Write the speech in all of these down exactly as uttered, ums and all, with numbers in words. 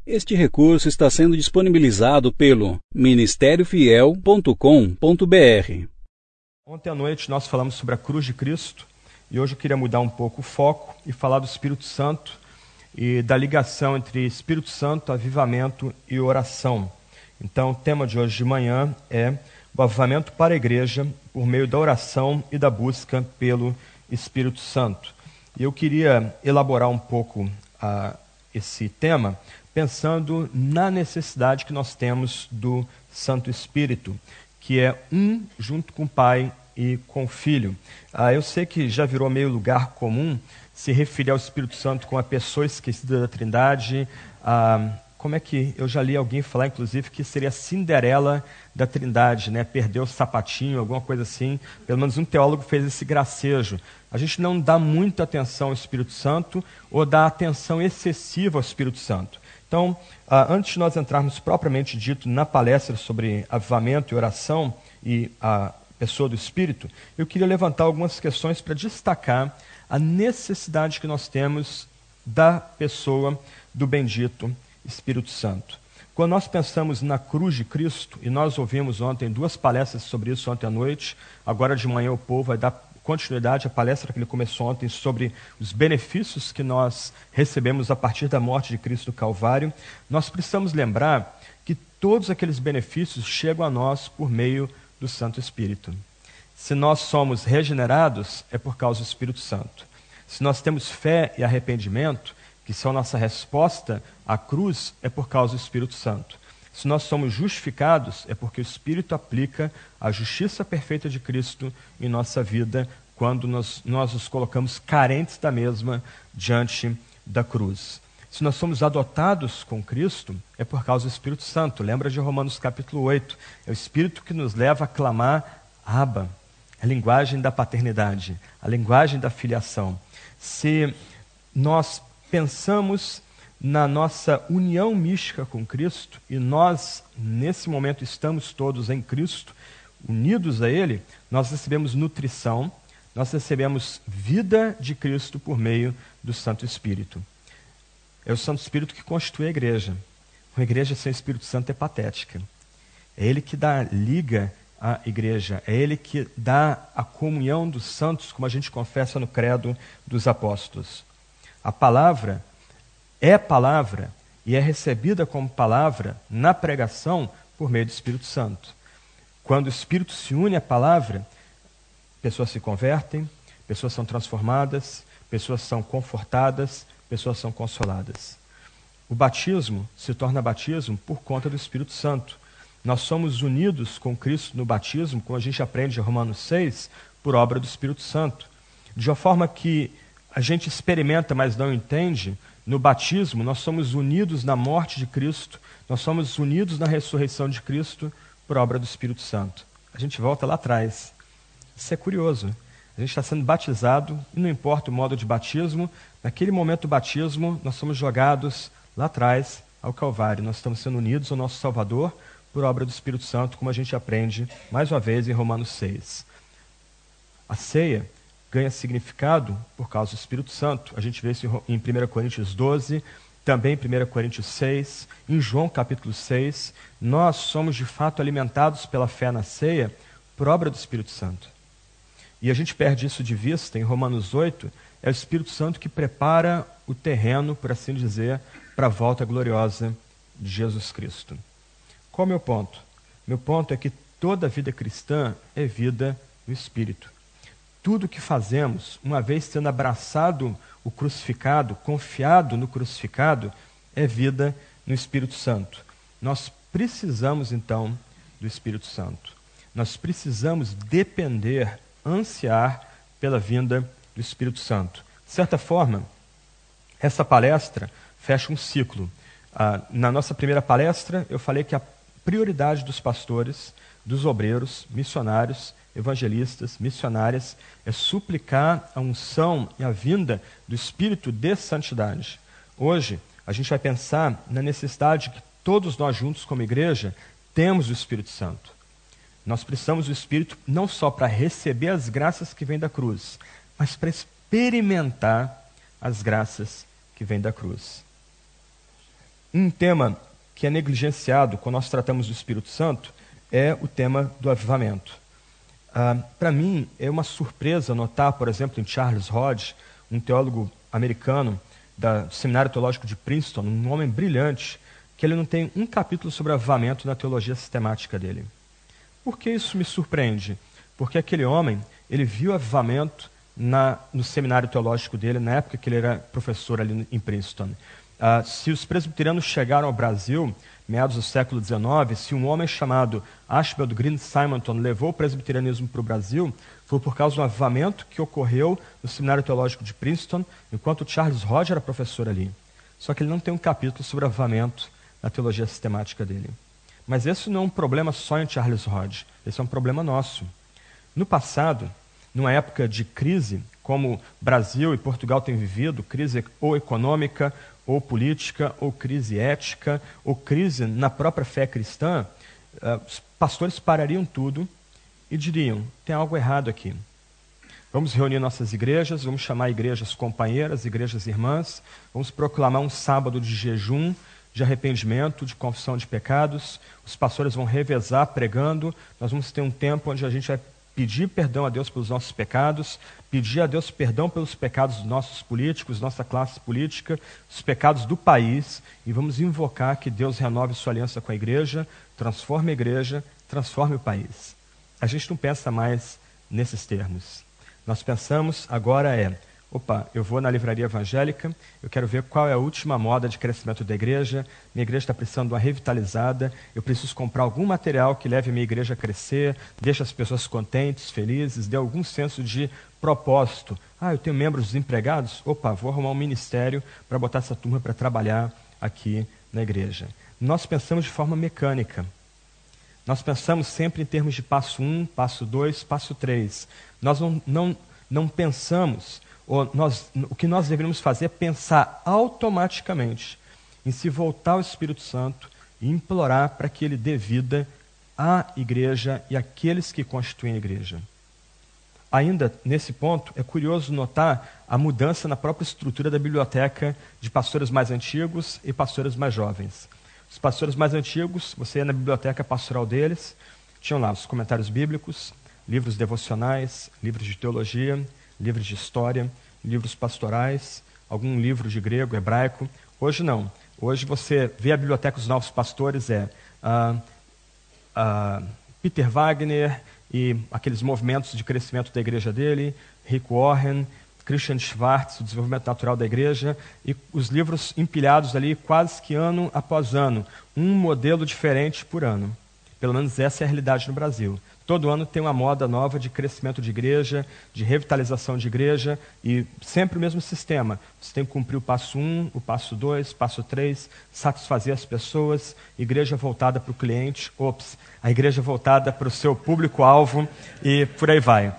Este recurso está sendo disponibilizado pelo ministério fiel ponto com ponto br. Ontem à noite nós falamos sobre a cruz de Cristo e hoje eu queria mudar um pouco o foco e falar do Espírito Santo e da ligação entre Espírito Santo, avivamento e oração. Então o tema de hoje de manhã é o avivamento para a igreja por meio da oração e da busca pelo Espírito Santo. E eu queria elaborar um pouco uh, esse tema pensando na necessidade que nós temos do Santo Espírito, que é um junto com o Pai e com o Filho. Ah, eu sei que já virou meio lugar comum se referir ao Espírito Santo como a pessoa esquecida da Trindade. Ah, como é que eu já li alguém falar, inclusive, que seria a Cinderela da Trindade, né? Perdeu o sapatinho, alguma coisa assim. Pelo menos um teólogo fez esse gracejo. A gente não dá muita atenção ao Espírito Santo ou dá atenção excessiva ao Espírito Santo. Então, antes de nós entrarmos propriamente dito na palestra sobre avivamento e oração e a pessoa do Espírito, eu queria levantar algumas questões para destacar a necessidade que nós temos da pessoa do bendito Espírito Santo. Quando nós pensamos na cruz de Cristo, e nós ouvimos ontem duas palestras sobre isso ontem à noite, agora de manhã o povo vai dar continuidade à palestra que ele começou ontem sobre os benefícios que nós recebemos a partir da morte de Cristo do Calvário, nós precisamos lembrar que todos aqueles benefícios chegam a nós por meio do Santo Espírito. Se nós somos regenerados, é por causa do Espírito Santo. Se nós temos fé e arrependimento, que são nossa resposta à cruz, é por causa do Espírito Santo. Se nós somos justificados, é porque o Espírito aplica a justiça perfeita de Cristo em nossa vida, quando nós, nós nos colocamos carentes da mesma diante da cruz. Se nós somos adotados com Cristo, é por causa do Espírito Santo. Lembra de Romanos capítulo oito. É o Espírito que nos leva a clamar Abba, a linguagem da paternidade, a linguagem da filiação. Se nós pensamos na nossa união mística com Cristo, e nós, nesse momento, estamos todos em Cristo, unidos a Ele, nós recebemos nutrição, nós recebemos vida de Cristo por meio do Santo Espírito. É o Santo Espírito que constitui a igreja. Uma igreja sem o Espírito Santo é patética. É Ele que dá liga à igreja, é Ele que dá a comunhão dos santos, como a gente confessa no credo dos apóstolos. A palavra é palavra e é recebida como palavra na pregação por meio do Espírito Santo. Quando o Espírito se une à palavra, pessoas se convertem, pessoas são transformadas, pessoas são confortadas, pessoas são consoladas. O batismo se torna batismo por conta do Espírito Santo. Nós somos unidos com Cristo no batismo, como a gente aprende em Romanos seis, por obra do Espírito Santo. De uma forma que a gente experimenta, mas não entende, no batismo nós somos unidos na morte de Cristo, nós somos unidos na ressurreição de Cristo por obra do Espírito Santo. A gente volta lá atrás. Isso é curioso. A gente está sendo batizado, e não importa o modo de batismo, naquele momento do batismo nós somos jogados lá atrás ao Calvário. Nós estamos sendo unidos ao nosso Salvador por obra do Espírito Santo, como a gente aprende mais uma vez em Romanos seis. A ceia ganha significado por causa do Espírito Santo. A gente vê isso em primeira Coríntios doze, também em primeira Coríntios seis, em João capítulo seis. Nós somos de fato alimentados pela fé na ceia por obra do Espírito Santo. E a gente perde isso de vista em Romanos oito, é o Espírito Santo que prepara o terreno, por assim dizer, para a volta gloriosa de Jesus Cristo. Qual é o meu ponto? Meu ponto é que toda vida cristã é vida no Espírito. Tudo que fazemos, uma vez tendo abraçado o crucificado, confiado no crucificado, é vida no Espírito Santo. Nós precisamos, então, do Espírito Santo. Nós precisamos depender, ansiar pela vinda do Espírito Santo. De certa forma, essa palestra fecha um ciclo. Ah, na nossa primeira palestra, eu falei que a prioridade dos pastores, dos obreiros, missionários, evangelistas, missionárias, é suplicar a unção e a vinda do Espírito de santidade. Hoje, a gente vai pensar na necessidade que todos nós juntos como igreja temos o Espírito Santo. Nós precisamos do Espírito não só para receber as graças que vêm da cruz, mas para experimentar as graças que vêm da cruz. Um tema que é negligenciado quando nós tratamos do Espírito Santo é o tema do avivamento. Ah, Para mim, é uma surpresa notar, por exemplo, em Charles Hodge, um teólogo americano da, do Seminário Teológico de Princeton, um homem brilhante, que ele não tem um capítulo sobre avivamento na teologia sistemática dele. Por que isso me surpreende? Porque aquele homem, ele viu avivamento na, no seminário teológico dele, na época que ele era professor ali em Princeton. Uh, se os presbiterianos chegaram ao Brasil, meados do século dezenove, se um homem chamado Ashbel Green Simonton levou o presbiterianismo para o Brasil, foi por causa do avivamento que ocorreu no Seminário Teológico de Princeton, enquanto Charles Hodge era professor ali. Só que ele não tem um capítulo sobre avivamento na teologia sistemática dele. Mas esse não é um problema só em Charles Hodge, esse é um problema nosso. No passado, numa época de crise, como Brasil e Portugal têm vivido, crise ou econômica, ou política, ou crise ética, ou crise na própria fé cristã, uh, os pastores parariam tudo e diriam, tem algo errado aqui. Vamos reunir nossas igrejas, vamos chamar igrejas companheiras, igrejas irmãs, vamos proclamar um sábado de jejum, de arrependimento, de confissão de pecados, os pastores vão revezar pregando, nós vamos ter um tempo onde a gente vai pedir perdão a Deus pelos nossos pecados, pedir a Deus perdão pelos pecados dos nossos políticos, nossa classe política, os pecados do país, e vamos invocar que Deus renove sua aliança com a igreja, transforme a igreja, transforme o país. A gente não pensa mais nesses termos. Nós pensamos agora é, opa, eu vou na livraria evangélica, eu quero ver qual é a última moda de crescimento da igreja, minha igreja está precisando de uma revitalizada, eu preciso comprar algum material que leve a minha igreja a crescer, deixe as pessoas contentes, felizes, dê algum senso de propósito. Ah, eu tenho membros desempregados? Opa, vou arrumar um ministério para botar essa turma para trabalhar aqui na igreja. Nós pensamos de forma mecânica. Nós pensamos sempre em termos de passo um, passo dois, passo três. Nós não, não, não pensamos... Ou nós, o que nós deveríamos fazer é pensar automaticamente em se voltar ao Espírito Santo e implorar para que ele dê vida à igreja e àqueles que constituem a igreja. Ainda nesse ponto, é curioso notar a mudança na própria estrutura da biblioteca de pastores mais antigos e pastores mais jovens. Os pastores mais antigos, você ia na biblioteca pastoral deles, tinham lá os comentários bíblicos, livros devocionais, livros de teologia, livros de história, livros pastorais, algum livro de grego, hebraico. Hoje não. Hoje você vê a biblioteca dos novos pastores, é uh, uh, Peter Wagner e aqueles movimentos de crescimento da igreja dele, Rick Warren, Christian Schwartz, o desenvolvimento natural da igreja, e os livros empilhados ali quase que ano após ano, um modelo diferente por ano. Pelo menos essa é a realidade no Brasil. Todo ano tem uma moda nova de crescimento de igreja, de revitalização de igreja, e sempre o mesmo sistema. Você tem que cumprir o passo um, o passo dois, passo três, satisfazer as pessoas, igreja voltada para o cliente, ops, a igreja voltada para o seu público-alvo, e por aí vai.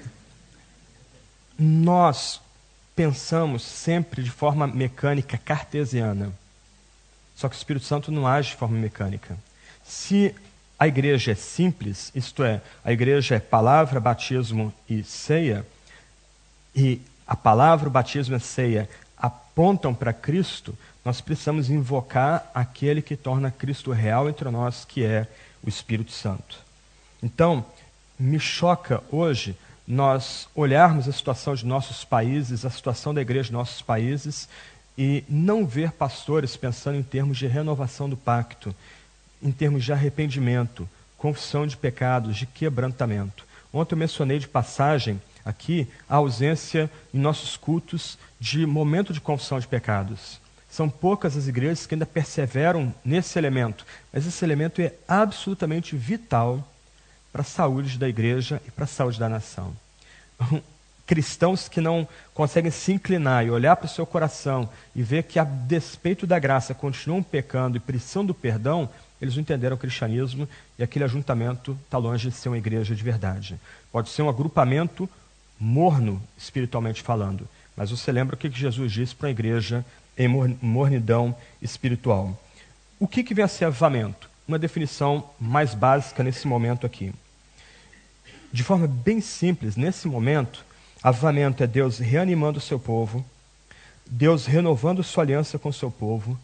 Nós pensamos sempre de forma mecânica, cartesiana. Só que o Espírito Santo não age de forma mecânica. Se a igreja é simples, isto é, a igreja é palavra, batismo e ceia, e a palavra, o batismo e a ceia apontam para Cristo, nós precisamos invocar aquele que torna Cristo real entre nós, que é o Espírito Santo. Então, me choca hoje nós olharmos a situação de nossos países, a situação da igreja de nossos países, e não ver pastores pensando em termos de renovação do pacto, em termos de arrependimento, confissão de pecados, de quebrantamento. Ontem eu mencionei de passagem aqui a ausência em nossos cultos de momento de confissão de pecados. São poucas as igrejas que ainda perseveram nesse elemento, mas esse elemento é absolutamente vital para a saúde da igreja e para a saúde da nação. Cristãos que não conseguem se inclinar e olhar para o seu coração e ver que, a despeito da graça, continuam pecando e precisam do perdão, eles não entenderam o cristianismo e aquele ajuntamento está longe de ser uma igreja de verdade. Pode ser um agrupamento morno, espiritualmente falando, mas você lembra o que Jesus disse para a igreja em mornidão espiritual. O que, que vem a ser avivamento? Uma definição mais básica nesse momento aqui. De forma bem simples, nesse momento, avivamento é Deus reanimando o seu povo, Deus renovando sua aliança com o seu povo,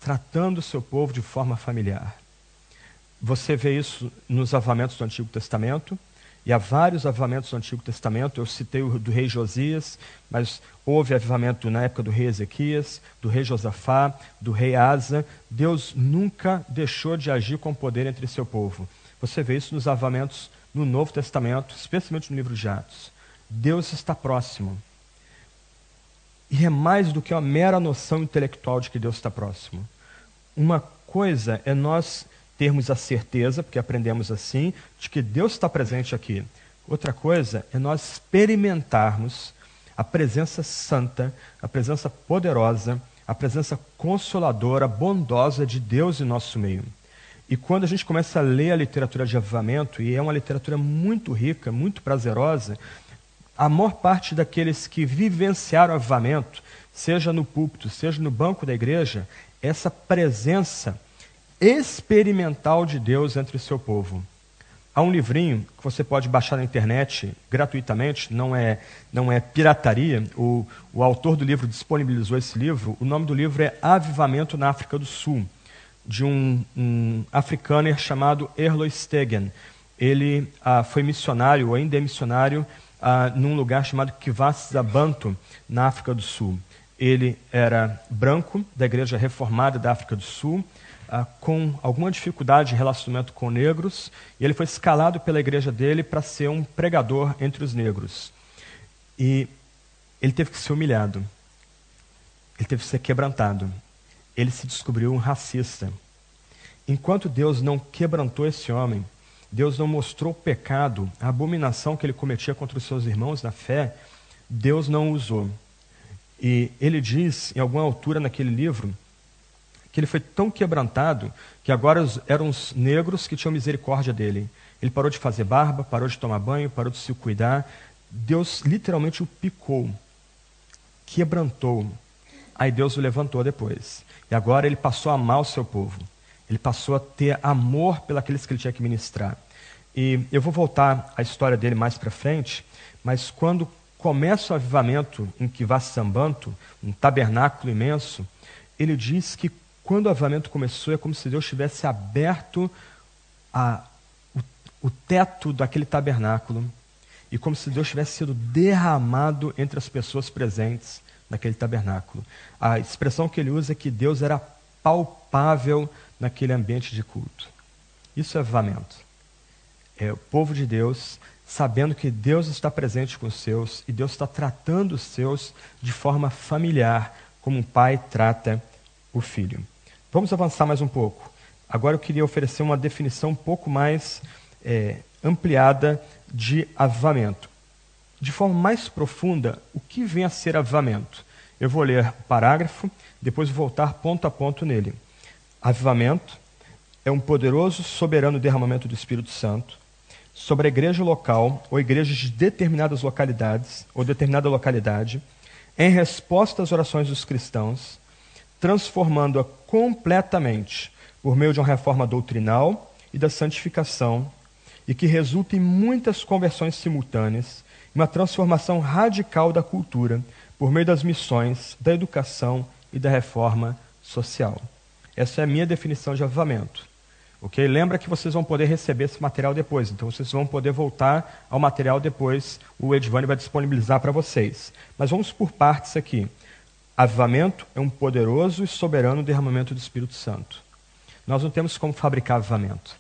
tratando o seu povo de forma familiar. Você vê isso nos avivamentos do Antigo Testamento, e há vários avivamentos do Antigo Testamento. Eu citei o do rei Josias, mas houve avivamento na época do rei Ezequias, do rei Josafá, do rei Asa. Deus nunca deixou de agir com poder entre seu povo. Você vê isso nos avivamentos no Novo Testamento, especialmente no livro de Atos. Deus está próximo. E é mais do que uma mera noção intelectual de que Deus está próximo. Uma coisa é nós termos a certeza, porque aprendemos assim, de que Deus está presente aqui. Outra coisa é nós experimentarmos a presença santa, a presença poderosa, a presença consoladora, bondosa de Deus em nosso meio. E quando a gente começa a ler a literatura de avivamento, e é uma literatura muito rica, muito prazerosa, a maior parte daqueles que vivenciaram o avivamento, seja no púlpito, seja no banco da igreja, essa presença experimental de Deus entre o seu povo. Há um livrinho que você pode baixar na internet gratuitamente, não é, não é pirataria. O, o autor do livro disponibilizou esse livro. O nome do livro é Avivamento na África do Sul, de um, um africano chamado Erlo Stegen. Ele ah, foi missionário, ou ainda é missionário, ah, num lugar chamado Kwazulu-Natal, na África do Sul. Ele era branco, da Igreja Reformada da África do Sul, ah, com alguma dificuldade de relacionamento com negros, e ele foi escalado pela igreja dele para ser um pregador entre os negros. E ele teve que ser humilhado, ele teve que ser quebrantado, ele se descobriu um racista. Enquanto Deus não quebrantou esse homem, Deus não mostrou o pecado, a abominação que ele cometia contra os seus irmãos na fé, Deus não o usou. E ele diz, em alguma altura naquele livro, que ele foi tão quebrantado que agora eram os negros que tinham misericórdia dele. Ele parou de fazer barba, parou de tomar banho, parou de se cuidar. Deus literalmente o picou, quebrantou. Aí Deus o levantou depois. E agora ele passou a amar o seu povo. Ele passou a ter amor pelos que ele tinha que ministrar. E eu vou voltar à história dele mais para frente, mas quando começa o avivamento em Kwazulu-Natal, um tabernáculo imenso, ele diz que quando o avivamento começou, é como se Deus tivesse aberto a, o, o teto daquele tabernáculo, e como se Deus tivesse sido derramado entre as pessoas presentes naquele tabernáculo. A expressão que ele usa é que Deus era palpável naquele ambiente de culto. Isso é avivamento. É o povo de Deus sabendo que Deus está presente com os seus, e Deus está tratando os seus de forma familiar, como um pai trata o filho. Vamos avançar mais um pouco. Agora eu queria oferecer uma definição um pouco mais é, ampliada de avivamento. De forma mais profunda, o que vem a ser avivamento? Eu vou ler o parágrafo, depois vou voltar ponto a ponto nele. Avivamento é um poderoso, soberano derramamento do Espírito Santo sobre a igreja local ou igrejas de determinadas localidades ou determinada localidade, em resposta às orações dos cristãos, transformando-a completamente por meio de uma reforma doutrinal e da santificação, e que resulta em muitas conversões simultâneas, uma transformação radical da cultura por meio das missões, da educação e da reforma social. Essa é a minha definição de avivamento. Okay? Lembra que vocês vão poder receber esse material depois, então vocês vão poder voltar ao material depois, o Edvânio vai disponibilizar para vocês. Mas vamos por partes aqui. Avivamento é um poderoso e soberano derramamento do Espírito Santo. Nós não temos como fabricar avivamento.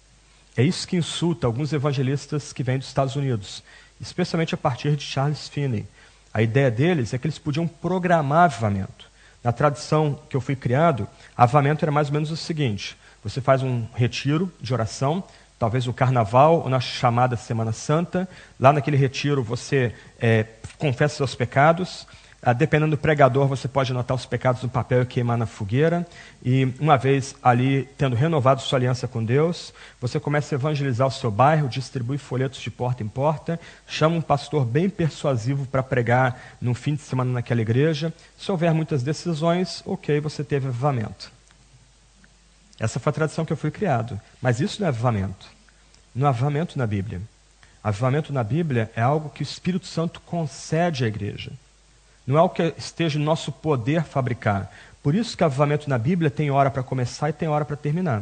É isso que insulta alguns evangelistas que vêm dos Estados Unidos, especialmente a partir de Charles Finney. A ideia deles é que eles podiam programar avivamento. Na tradição que eu fui criado, avivamento era mais ou menos o seguinte: você faz um retiro de oração, talvez no carnaval ou na chamada Semana Santa. Lá naquele retiro você é, confessa seus pecados. Ah, dependendo do pregador, você pode anotar os pecados no papel e queimar na fogueira. E uma vez ali, tendo renovado sua aliança com Deus, você começa a evangelizar o seu bairro, distribui folhetos de porta em porta, chama um pastor bem persuasivo para pregar no fim de semana naquela igreja. Se houver muitas decisões, ok, você teve avivamento. Essa foi a tradição que eu fui criado. Mas isso não é avivamento. Não é avivamento na Bíblia. Avivamento na Bíblia é algo que o Espírito Santo concede à igreja. Não é o que esteja no nosso poder fabricar. Por isso que avivamento na Bíblia tem hora para começar e tem hora para terminar.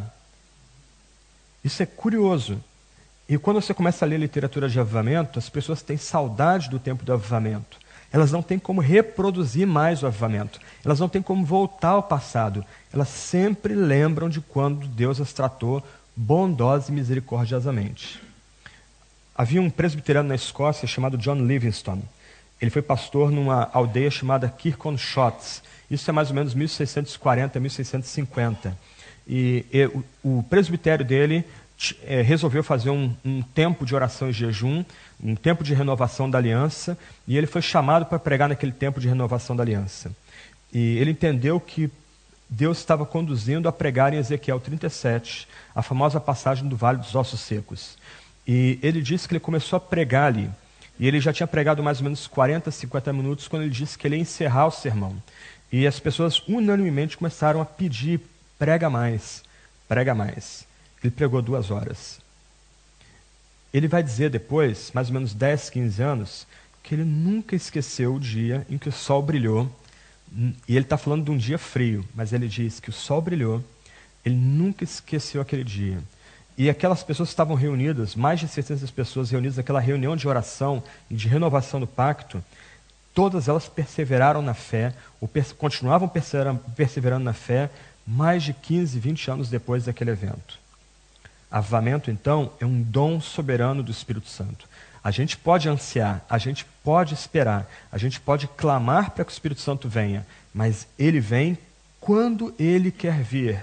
Isso é curioso. E quando você começa a ler literatura de avivamento, as pessoas têm saudade do tempo do avivamento. Elas não têm como reproduzir mais o avivamento. Elas não têm como voltar ao passado. Elas sempre lembram de quando Deus as tratou bondosa e misericordiosamente. Havia um presbiteriano na Escócia chamado John Livingstone. Ele foi pastor numa aldeia chamada Kirkon Shotts. Isso é mais ou menos mil seiscentos e quarenta, mil seiscentos e cinquenta. E, e o, o presbitério dele é, resolveu fazer um, um tempo de oração e jejum, um tempo de renovação da aliança, e ele foi chamado para pregar naquele tempo de renovação da aliança. E ele entendeu que Deus estava conduzindo a pregar em Ezequiel trinta e sete, a famosa passagem do Vale dos Ossos Secos. E ele disse que ele começou a pregar ali. E ele já tinha pregado mais ou menos quarenta, cinquenta minutos quando ele disse que ele ia encerrar o sermão. E as pessoas unanimemente começaram a pedir, prega mais, prega mais. Ele pregou duas horas. Ele vai dizer depois, mais ou menos dez, quinze anos, que ele nunca esqueceu o dia em que o sol brilhou. E ele está falando de um dia frio, mas ele diz que o sol brilhou. Ele nunca esqueceu aquele dia. E aquelas pessoas que estavam reunidas, mais de seiscentas pessoas reunidas naquela reunião de oração e de renovação do pacto, todas elas perseveraram na fé, ou pers- continuavam perseverando, perseverando na fé, mais de quinze, vinte anos depois daquele evento. Avivamento, então, é um dom soberano do Espírito Santo. A gente pode ansiar, a gente pode esperar, a gente pode clamar para que o Espírito Santo venha, mas ele vem quando ele quer vir.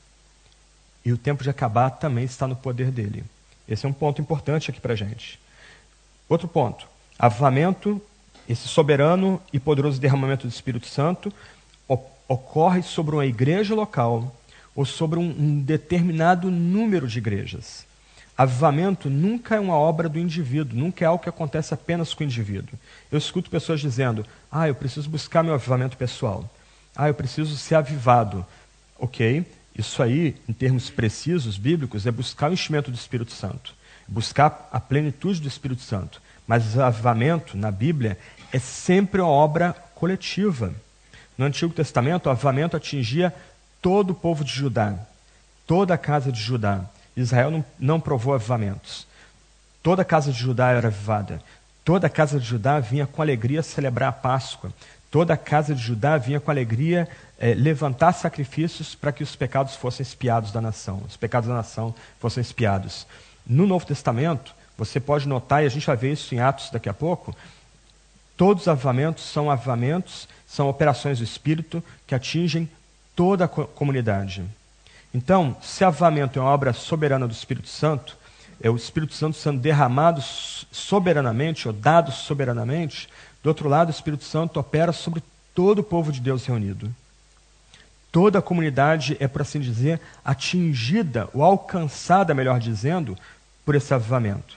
E o tempo de acabar também está no poder dele. Esse é um ponto importante aqui para a gente. Outro ponto. Avivamento, esse soberano e poderoso derramamento do Espírito Santo, o- ocorre sobre uma igreja local ou sobre um, um determinado número de igrejas. Avivamento nunca é uma obra do indivíduo, nunca é algo que acontece apenas com o indivíduo. Eu escuto pessoas dizendo, ah, eu preciso buscar meu avivamento pessoal. Ah, eu preciso ser avivado. Ok, isso aí, em termos precisos, bíblicos, é buscar o enchimento do Espírito Santo. Buscar a plenitude do Espírito Santo. Mas o avivamento, na Bíblia, é sempre uma obra coletiva. No Antigo Testamento, o avivamento atingia todo o povo de Judá, toda a casa de Judá. Israel não, não provou avivamentos. Toda a casa de Judá era avivada. Toda a casa de Judá vinha com alegria celebrar a Páscoa. Toda a casa de Judá vinha com alegria eh, levantar sacrifícios para que os pecados fossem expiados da nação. Os pecados da nação fossem expiados. No Novo Testamento, você pode notar, e a gente vai ver isso em Atos daqui a pouco, todos os avivamentos são avivamentos, são operações do Espírito que atingem toda a co- comunidade. Então, se avivamento é uma obra soberana do Espírito Santo, é o Espírito Santo sendo derramado soberanamente, ou dado soberanamente, do outro lado, o Espírito Santo opera sobre todo o povo de Deus reunido. Toda a comunidade é, por assim dizer, atingida, ou alcançada, melhor dizendo, por esse avivamento.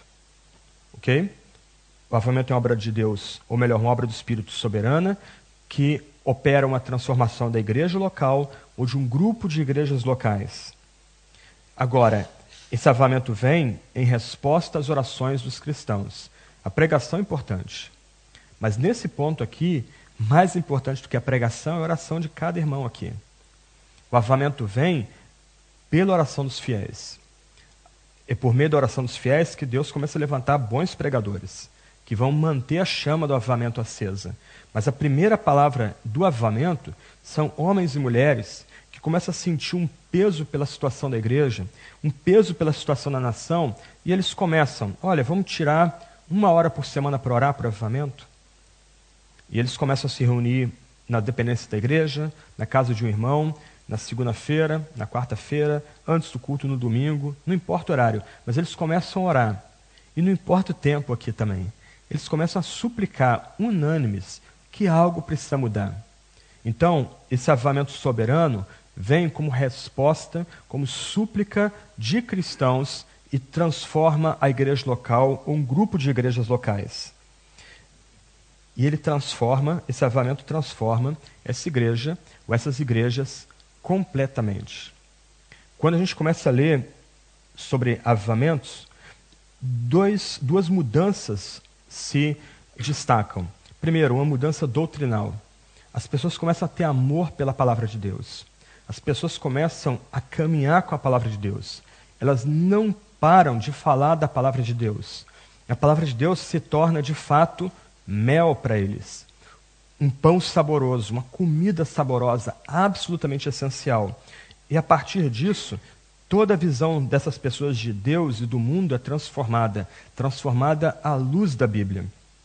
Ok? O avivamento é uma obra de Deus, ou melhor, uma obra do Espírito soberana, que opera uma transformação da igreja local ou de um grupo de igrejas locais. Agora, esse avivamento vem em resposta às orações dos cristãos. A pregação é importante. Mas nesse ponto aqui, mais importante do que a pregação é a oração de cada irmão aqui. O avivamento vem pela oração dos fiéis. É por meio da oração dos fiéis que Deus começa a levantar bons pregadores, que vão manter a chama do avivamento acesa. Mas a primeira palavra do avivamento são homens e mulheres que começam a sentir um peso pela situação da igreja, um peso pela situação da nação, e eles começam, olha, vamos tirar uma hora por semana para orar para o avivamento? E eles começam a se reunir na dependência da igreja, na casa de um irmão, na segunda-feira, na quarta-feira, antes do culto, no domingo, não importa o horário, mas eles começam a orar. E não importa o tempo aqui também. Eles começam a suplicar, unânimes, que algo precisa mudar. Então, esse avivamento soberano vem como resposta, como súplica de cristãos e transforma a igreja local ou um grupo de igrejas locais. E ele transforma, esse avivamento transforma essa igreja, ou essas igrejas, completamente. Quando a gente começa a ler sobre avivamentos, dois, duas mudanças se destacam. Primeiro, uma mudança doutrinal. as pessoas começam a ter amor pela palavra de Deus. As pessoas começam a caminhar com a palavra de Deus. Elas não param de falar da palavra de Deus. A palavra de Deus se torna, de fato, mel para eles. Um pão saboroso, uma comida saborosa, absolutamente essencial. E a partir disso, toda a visão dessas pessoas de Deus e do mundo é transformada, transformada à luz da Bíblia.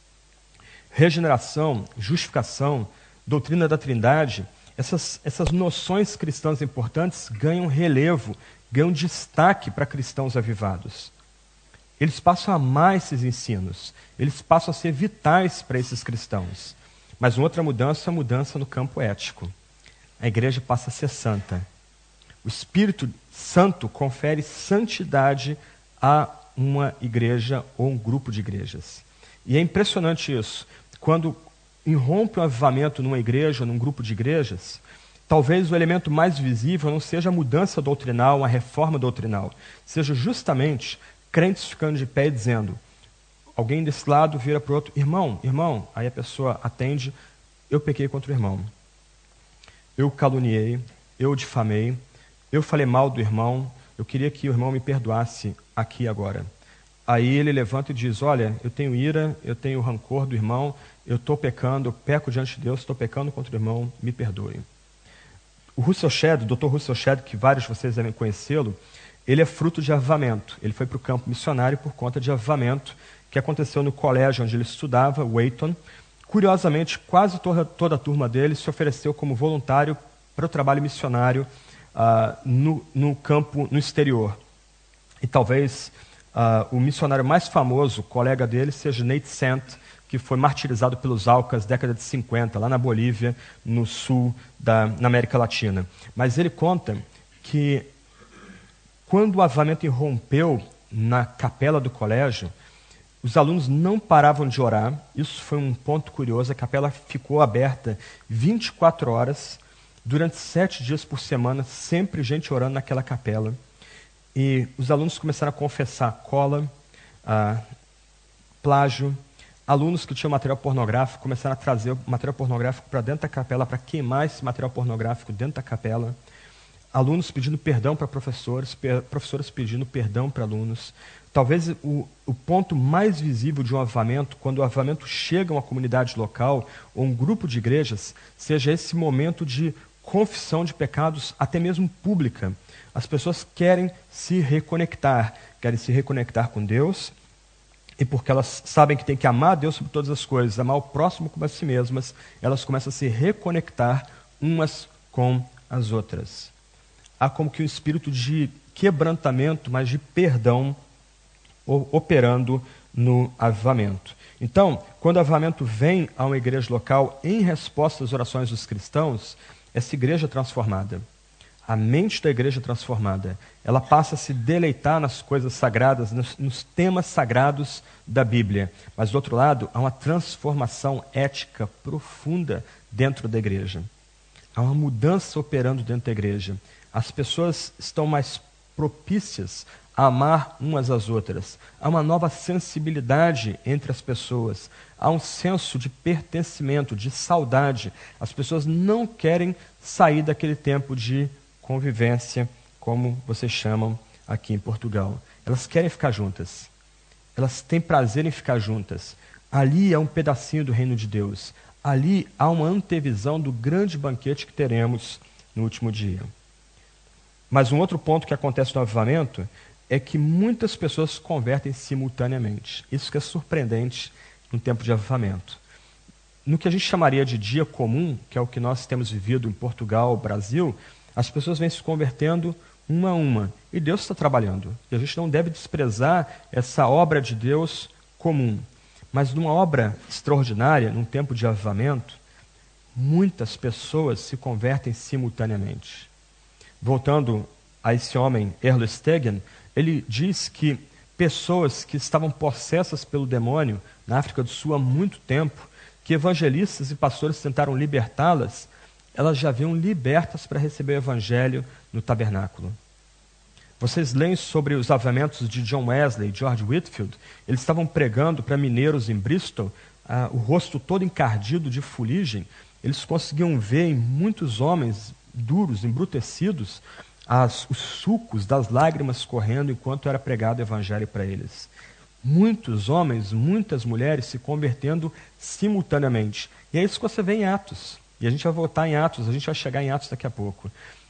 Regeneração, justificação, doutrina da Trindade, essas, essas noções cristãs importantes ganham relevo, ganham destaque para cristãos avivados. Eles passam a amar esses ensinos, eles passam a ser vitais para esses cristãos. Mas uma outra mudança é a mudança no campo ético. A igreja passa a ser santa. O Espírito Santo confere santidade a uma igreja ou um grupo de igrejas. E é impressionante isso. Quando irrompe um avivamento numa igreja, num grupo de igrejas, talvez o elemento mais visível não seja a mudança doutrinal, a reforma doutrinal, seja justamente crentes ficando de pé e dizendo, alguém desse lado vira para o outro, irmão, irmão, aí a pessoa atende, eu pequei contra o irmão, eu caluniei, eu difamei, eu falei mal do irmão, eu queria que o irmão me perdoasse aqui agora. Aí ele levanta e diz, olha, eu tenho ira, eu tenho rancor do irmão, eu estou pecando, eu peco diante de Deus, estou pecando contra o irmão, me perdoe. O Russell Shedd, o doutor Russell Shedd, que vários de vocês devem conhecê-lo, ele é fruto de avivamento. Ele foi para o campo missionário por conta de avivamento que aconteceu no colégio onde ele estudava, Wheaton. Curiosamente, quase toda, toda a turma dele se ofereceu como voluntário para o trabalho missionário uh, no, no campo, no exterior. E talvez uh, o missionário mais famoso, colega dele, seja Nate Sant, que foi martirizado pelos Aucas na década de cinquenta, lá na Bolívia, no sul da na América Latina. Mas ele conta que quando o avivamento irrompeu na capela do colégio, os alunos não paravam de orar. Isso foi um ponto curioso. A capela ficou aberta vinte e quatro horas, durante sete dias por semana, sempre gente orando naquela capela. E os alunos começaram a confessar cola, ah, plágio. Alunos que tinham material pornográfico começaram a trazer o material pornográfico para dentro da capela, para queimar esse material pornográfico dentro da capela. Alunos pedindo perdão para professores, per, professores pedindo perdão para alunos. Talvez o, o ponto mais visível de um avivamento, quando o avivamento chega a uma comunidade local ou um grupo de igrejas, seja esse momento de confissão de pecados, até mesmo pública. As pessoas querem se reconectar, querem se reconectar com Deus, e porque elas sabem que tem que amar a Deus sobre todas as coisas, amar o próximo como a si mesmas, elas começam a se reconectar umas com as outras. Há como que um espírito de quebrantamento, mas de perdão operando no avivamento. Então, quando o avivamento vem a uma igreja local em resposta às orações dos cristãos, essa igreja é transformada. A mente da igreja é transformada. Ela passa a se deleitar nas coisas sagradas, nos, nos temas sagrados da Bíblia. Mas, do outro lado, há uma transformação ética profunda dentro da igreja. Há uma mudança operando dentro da igreja. As pessoas estão mais propícias a amar umas às outras. Há uma nova sensibilidade entre as pessoas. Há um senso de pertencimento, de saudade. As pessoas não querem sair daquele tempo de convivência, como vocês chamam aqui em Portugal. Elas querem ficar juntas. Elas têm prazer em ficar juntas. Ali é um pedacinho do reino de Deus. Ali há uma antevisão do grande banquete que teremos no último dia. Mas um outro ponto que acontece no avivamento é que muitas pessoas se convertem simultaneamente. Isso que é surpreendente no tempo de avivamento. No que a gente chamaria de dia comum, que é o que nós temos vivido em Portugal, Brasil, as pessoas vêm se convertendo uma a uma. E Deus está trabalhando. E a gente não deve desprezar essa obra de Deus comum. Mas numa obra extraordinária, num tempo de avivamento, muitas pessoas se convertem simultaneamente. Voltando a esse homem, Erle Stegen, ele diz que pessoas que estavam possessas pelo demônio na África do Sul há muito tempo, que evangelistas e pastores tentaram libertá-las, elas já vinham libertas para receber o evangelho no tabernáculo. Vocês leem sobre os avivamentos de John Wesley e George Whitefield. Eles estavam pregando para mineiros em Bristol, ah, o rosto todo encardido de fuligem, eles conseguiam ver em muitos homens duros, embrutecidos, as, os sucos das lágrimas correndo enquanto era pregado o evangelho para eles. Muitos homens, muitas mulheres se convertendo simultaneamente. E é isso que você vê em Atos. E a gente vai voltar em Atos, a gente vai chegar em Atos daqui a pouco.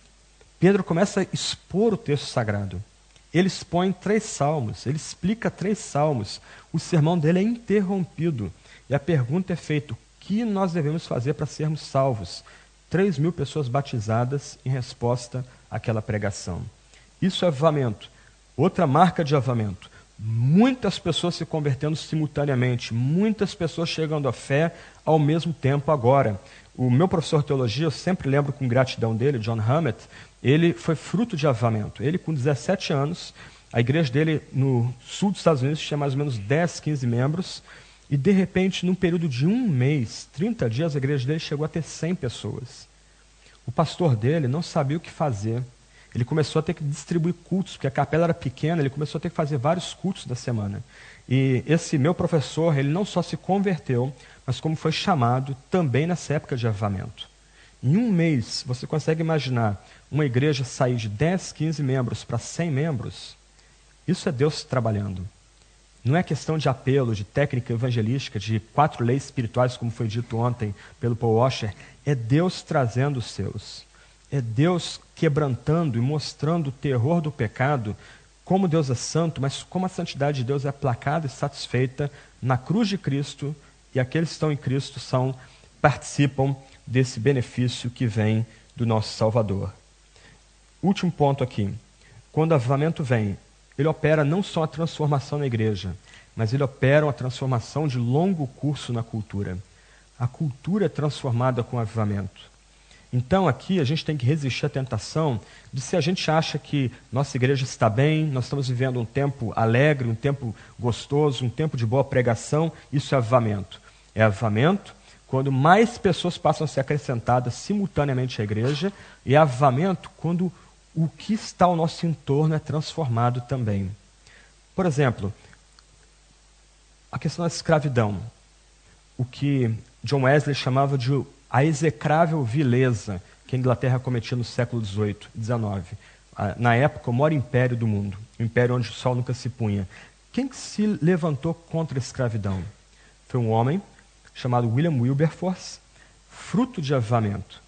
Pedro começa a expor o texto sagrado. Ele expõe três salmos, ele explica três salmos. O sermão dele é interrompido. E a pergunta é feita: o que nós devemos fazer para sermos salvos? Três mil pessoas batizadas em resposta àquela pregação. Isso é avivamento. Outra marca de avivamento: muitas pessoas se convertendo simultaneamente, muitas pessoas chegando à fé ao mesmo tempo agora. O meu professor de teologia, eu sempre lembro com gratidão dele, John Hammett, ele foi fruto de avivamento. Ele, com dezessete anos, a igreja dele no sul dos Estados Unidos tinha mais ou menos dez, quinze membros, e de repente, num período de um mês, trinta dias, a igreja dele chegou a ter cem pessoas. O pastor dele não sabia o que fazer. Ele começou a ter que distribuir cultos, porque a capela era pequena, ele começou a ter que fazer vários cultos da semana. E esse meu professor, ele não só se converteu, mas como foi chamado também nessa época de avivamento. Em um mês, você consegue imaginar uma igreja sair de dez, quinze membros para cem membros? Isso é Deus trabalhando. Não é questão de apelo, de técnica evangelística, de quatro leis espirituais, como foi dito ontem pelo Paul Washer. É Deus trazendo os seus. É Deus quebrantando e mostrando o terror do pecado, como Deus é santo, mas como a santidade de Deus é aplacada e satisfeita na cruz de Cristo, e aqueles que estão em Cristo são, participam desse benefício que vem do nosso Salvador. Último ponto aqui. Quando o avivamento vem, ele opera não só a transformação na igreja, mas ele opera uma transformação de longo curso na cultura. A cultura é transformada com o avivamento. Então aqui a gente tem que resistir à tentação de, se a gente acha que nossa igreja está bem, nós estamos vivendo um tempo alegre, um tempo gostoso, um tempo de boa pregação, isso é avivamento. É avivamento quando mais pessoas passam a ser acrescentadas simultaneamente à igreja, e é avivamento quando o que está ao nosso entorno é transformado também. Por exemplo, a questão da escravidão, o que John Wesley chamava de a execrável vileza que a Inglaterra cometia no século dezoito, dezenove. Na época, o maior império do mundo, o império onde o sol nunca se punha. Quem que se levantou contra a escravidão? Foi um homem chamado William Wilberforce, fruto de avivamento.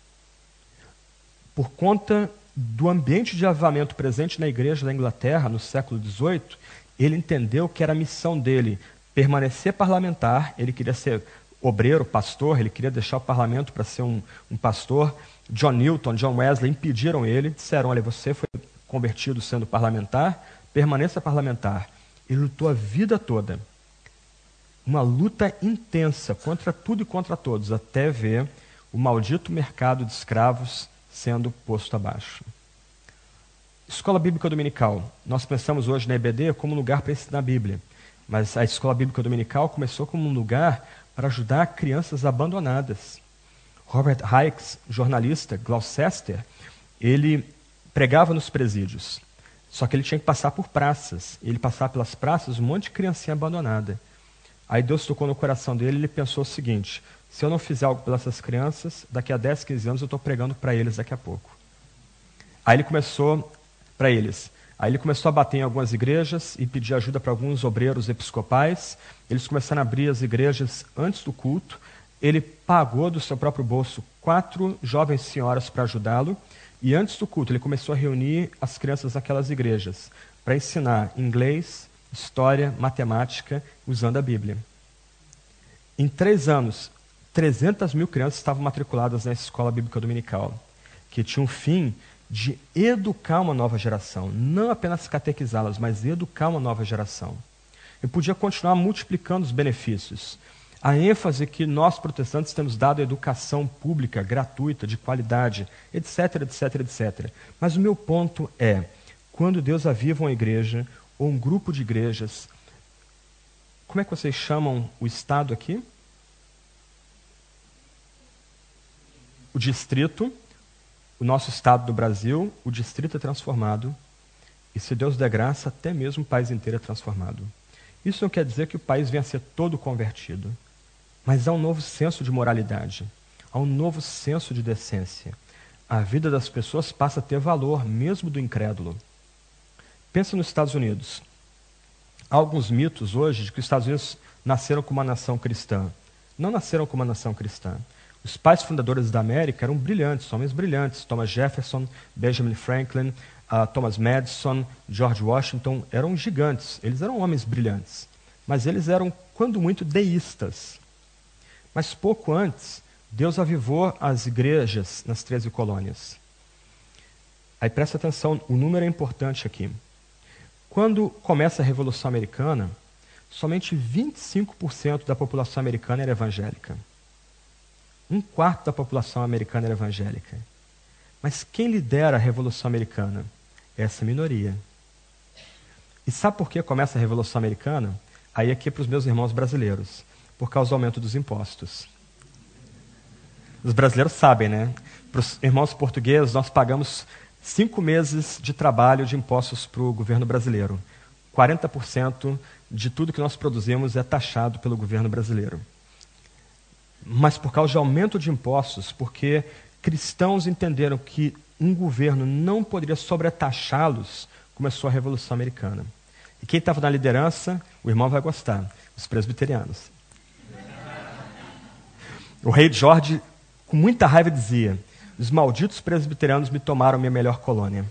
Por conta do ambiente de avivamento presente na igreja da Inglaterra no século dezoito, ele entendeu que era a missão dele permanecer parlamentar, ele queria ser obreiro, pastor, ele queria deixar o parlamento para ser um, um pastor. John Newton, John Wesley impediram ele, disseram: olha, você foi convertido sendo parlamentar, permaneça parlamentar. Ele lutou a vida toda, uma luta intensa contra tudo e contra todos, até ver o maldito mercado de escravos sendo posto abaixo. Escola Bíblica Dominical. Nós pensamos hoje na E B D como um lugar para ensinar a Bíblia, mas a Escola Bíblica Dominical começou como um lugar para ajudar crianças abandonadas. Robert Hicks, jornalista, Gloucester, ele pregava nos presídios, só que ele tinha que passar por praças. Ele passava pelas praças, um monte de criancinha abandonada. Aí Deus tocou no coração dele e ele pensou o seguinte: se eu não fizer algo pelas essas crianças, daqui a dez, quinze anos eu estou pregando para eles daqui a pouco. Aí ele começou para eles. Aí ele começou a bater em algumas igrejas e pedir ajuda para alguns obreiros episcopais. Eles começaram a abrir as igrejas antes do culto. Ele pagou do seu próprio bolso quatro jovens senhoras para ajudá-lo. E antes do culto ele começou a reunir as crianças naquelas igrejas para ensinar inglês, história, matemática, usando a Bíblia. Em três anos, trezentas mil crianças estavam matriculadas na Escola Bíblica Dominical, que tinha um fim de educar uma nova geração, não apenas catequizá-las, mas educar uma nova geração. Eu podia continuar multiplicando os benefícios. A ênfase que nós, protestantes, temos dado à educação pública, gratuita, de qualidade, etc, etc, etcétera. Mas o meu ponto é, quando Deus aviva uma igreja, ou um grupo de igrejas, como é que vocês chamam o estado aqui? O distrito. O nosso estado do Brasil, o distrito é transformado, e se Deus der graça, até mesmo o país inteiro é transformado. Isso não quer dizer que o país venha a ser todo convertido, mas há um novo senso de moralidade. há um novo senso de decência. A vida das pessoas passa a ter valor, mesmo do incrédulo. Pensa nos Estados Unidos. Há alguns mitos hoje de que os Estados Unidos nasceram como uma nação cristã. Não nasceram como uma nação cristã. Os pais fundadores da América eram brilhantes, homens brilhantes. Thomas Jefferson, Benjamin Franklin, uh, Thomas Madison, George Washington, eram gigantes. Eles eram homens brilhantes. Mas eles eram, quando muito, deístas. Mas pouco antes, Deus avivou as igrejas nas treze colônias. Aí presta atenção, o número é importante aqui. Quando começa a Revolução Americana, somente vinte e cinco por cento da população americana era evangélica. Um quarto da população americana era evangélica. Mas quem lidera a Revolução Americana? Essa minoria. E sabe por que começa a Revolução Americana? Aí aqui é para os meus irmãos brasileiros. Por causa do aumento dos impostos. Os brasileiros sabem, né? Para os irmãos portugueses, nós pagamos cinco meses de trabalho de impostos para o governo brasileiro. quarenta por cento de tudo que nós produzimos é taxado pelo governo brasileiro. Mas por causa de aumento de impostos, porque cristãos entenderam que um governo não poderia sobretaxá-los, começou a Revolução Americana. E quem estava na liderança, o irmão vai gostar, os presbiterianos. O rei Jorge, com muita raiva, dizia: os malditos presbiterianos me tomaram minha melhor colônia.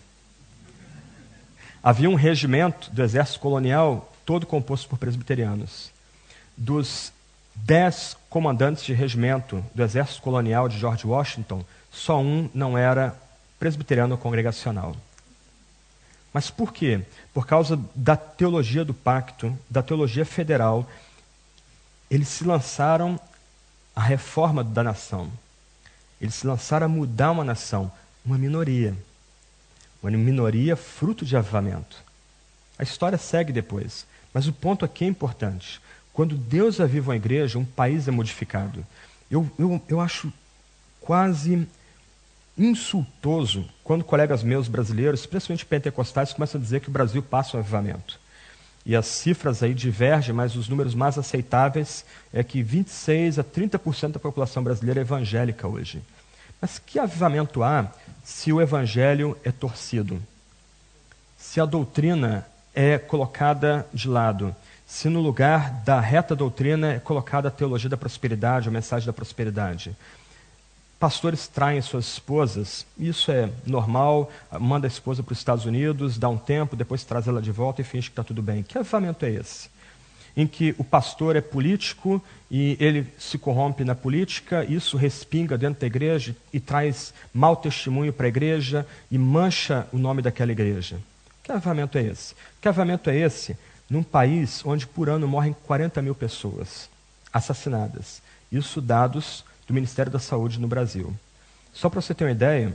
Havia um regimento do exército colonial todo composto por presbiterianos. Dos dez comandantes de regimento do exército colonial de George Washington, só um não era presbiteriano ou congregacional. Mas por quê? Por causa da teologia do pacto, da teologia federal, eles se lançaram à reforma da nação. Eles se lançaram a mudar uma nação, uma minoria. Uma minoria fruto de avivamento. A história segue depois, mas o ponto aqui é importante. Quando Deus aviva uma igreja, um país é modificado. Eu, eu, eu acho quase insultoso quando colegas meus brasileiros, especialmente pentecostais, começam a dizer que o Brasil passa um avivamento. E as cifras aí divergem, mas os números mais aceitáveis é que vinte e seis a trinta por cento da população brasileira é evangélica hoje. Mas que avivamento há se o evangelho é torcido? Se a doutrina é colocada de lado? Se no lugar da reta doutrina é colocada a teologia da prosperidade, a mensagem da prosperidade? Pastores traem suas esposas, isso é normal, manda a esposa para os Estados Unidos, dá um tempo, depois traz ela de volta e finge que está tudo bem. Que avivamento é esse? Em que o pastor é político e ele se corrompe na política, isso respinga dentro da igreja e traz mau testemunho para a igreja e mancha o nome daquela igreja. Que avivamento é esse? Que avivamento é esse num país onde por ano morrem quarenta mil pessoas assassinadas? Isso dados do Ministério da Saúde no Brasil. Só para você ter uma ideia,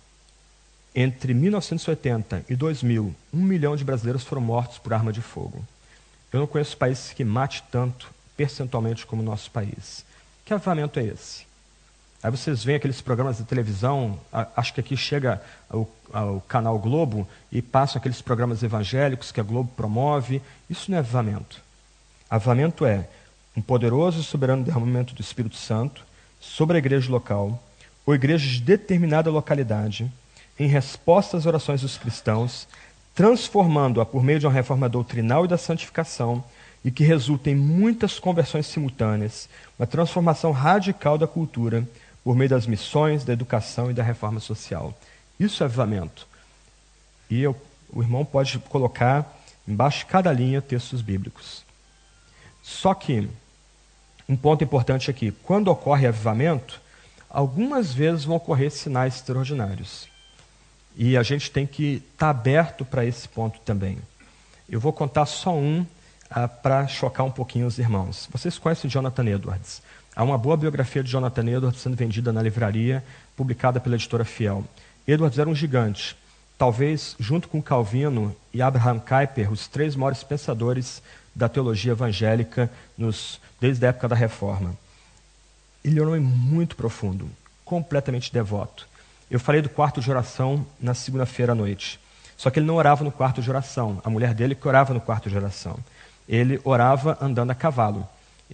entre mil novecentos e oitenta e dois mil, um milhão de brasileiros foram mortos por arma de fogo. Eu não conheço país que mate tanto percentualmente como o nosso país. Que avivamento é esse? Aí vocês veem aqueles programas de televisão, acho que aqui chega ao, ao canal Globo e passam aqueles programas evangélicos que a Globo promove. Isso não é avivamento. Avivamento é um poderoso e soberano derramamento do Espírito Santo sobre a igreja local, ou igreja de determinada localidade, em resposta às orações dos cristãos, transformando-a por meio de uma reforma doutrinal e da santificação, e que resulta em muitas conversões simultâneas, uma transformação radical da cultura, por meio das missões, da educação e da reforma social. Isso é avivamento. E eu, o irmão pode colocar embaixo de cada linha textos bíblicos. Só que um ponto importante aqui, quando ocorre avivamento, algumas vezes vão ocorrer sinais extraordinários. E a gente tem que estar aberto para esse ponto também. Eu vou contar só um ah, para chocar um pouquinho os irmãos. Vocês conhecem Jonathan Edwards. Há uma boa biografia de Jonathan Edwards sendo vendida na livraria, publicada pela editora Fiel. Edwards era um gigante. Talvez, junto com Calvino e Abraham Kuyper, os três maiores pensadores da teologia evangélica nos, desde a época da Reforma. Ele era um homem muito profundo, completamente devoto. Eu falei do quarto de oração na segunda-feira à noite. Só que ele não orava no quarto de oração. A mulher dele que orava no quarto de oração. Ele orava andando a cavalo. Ele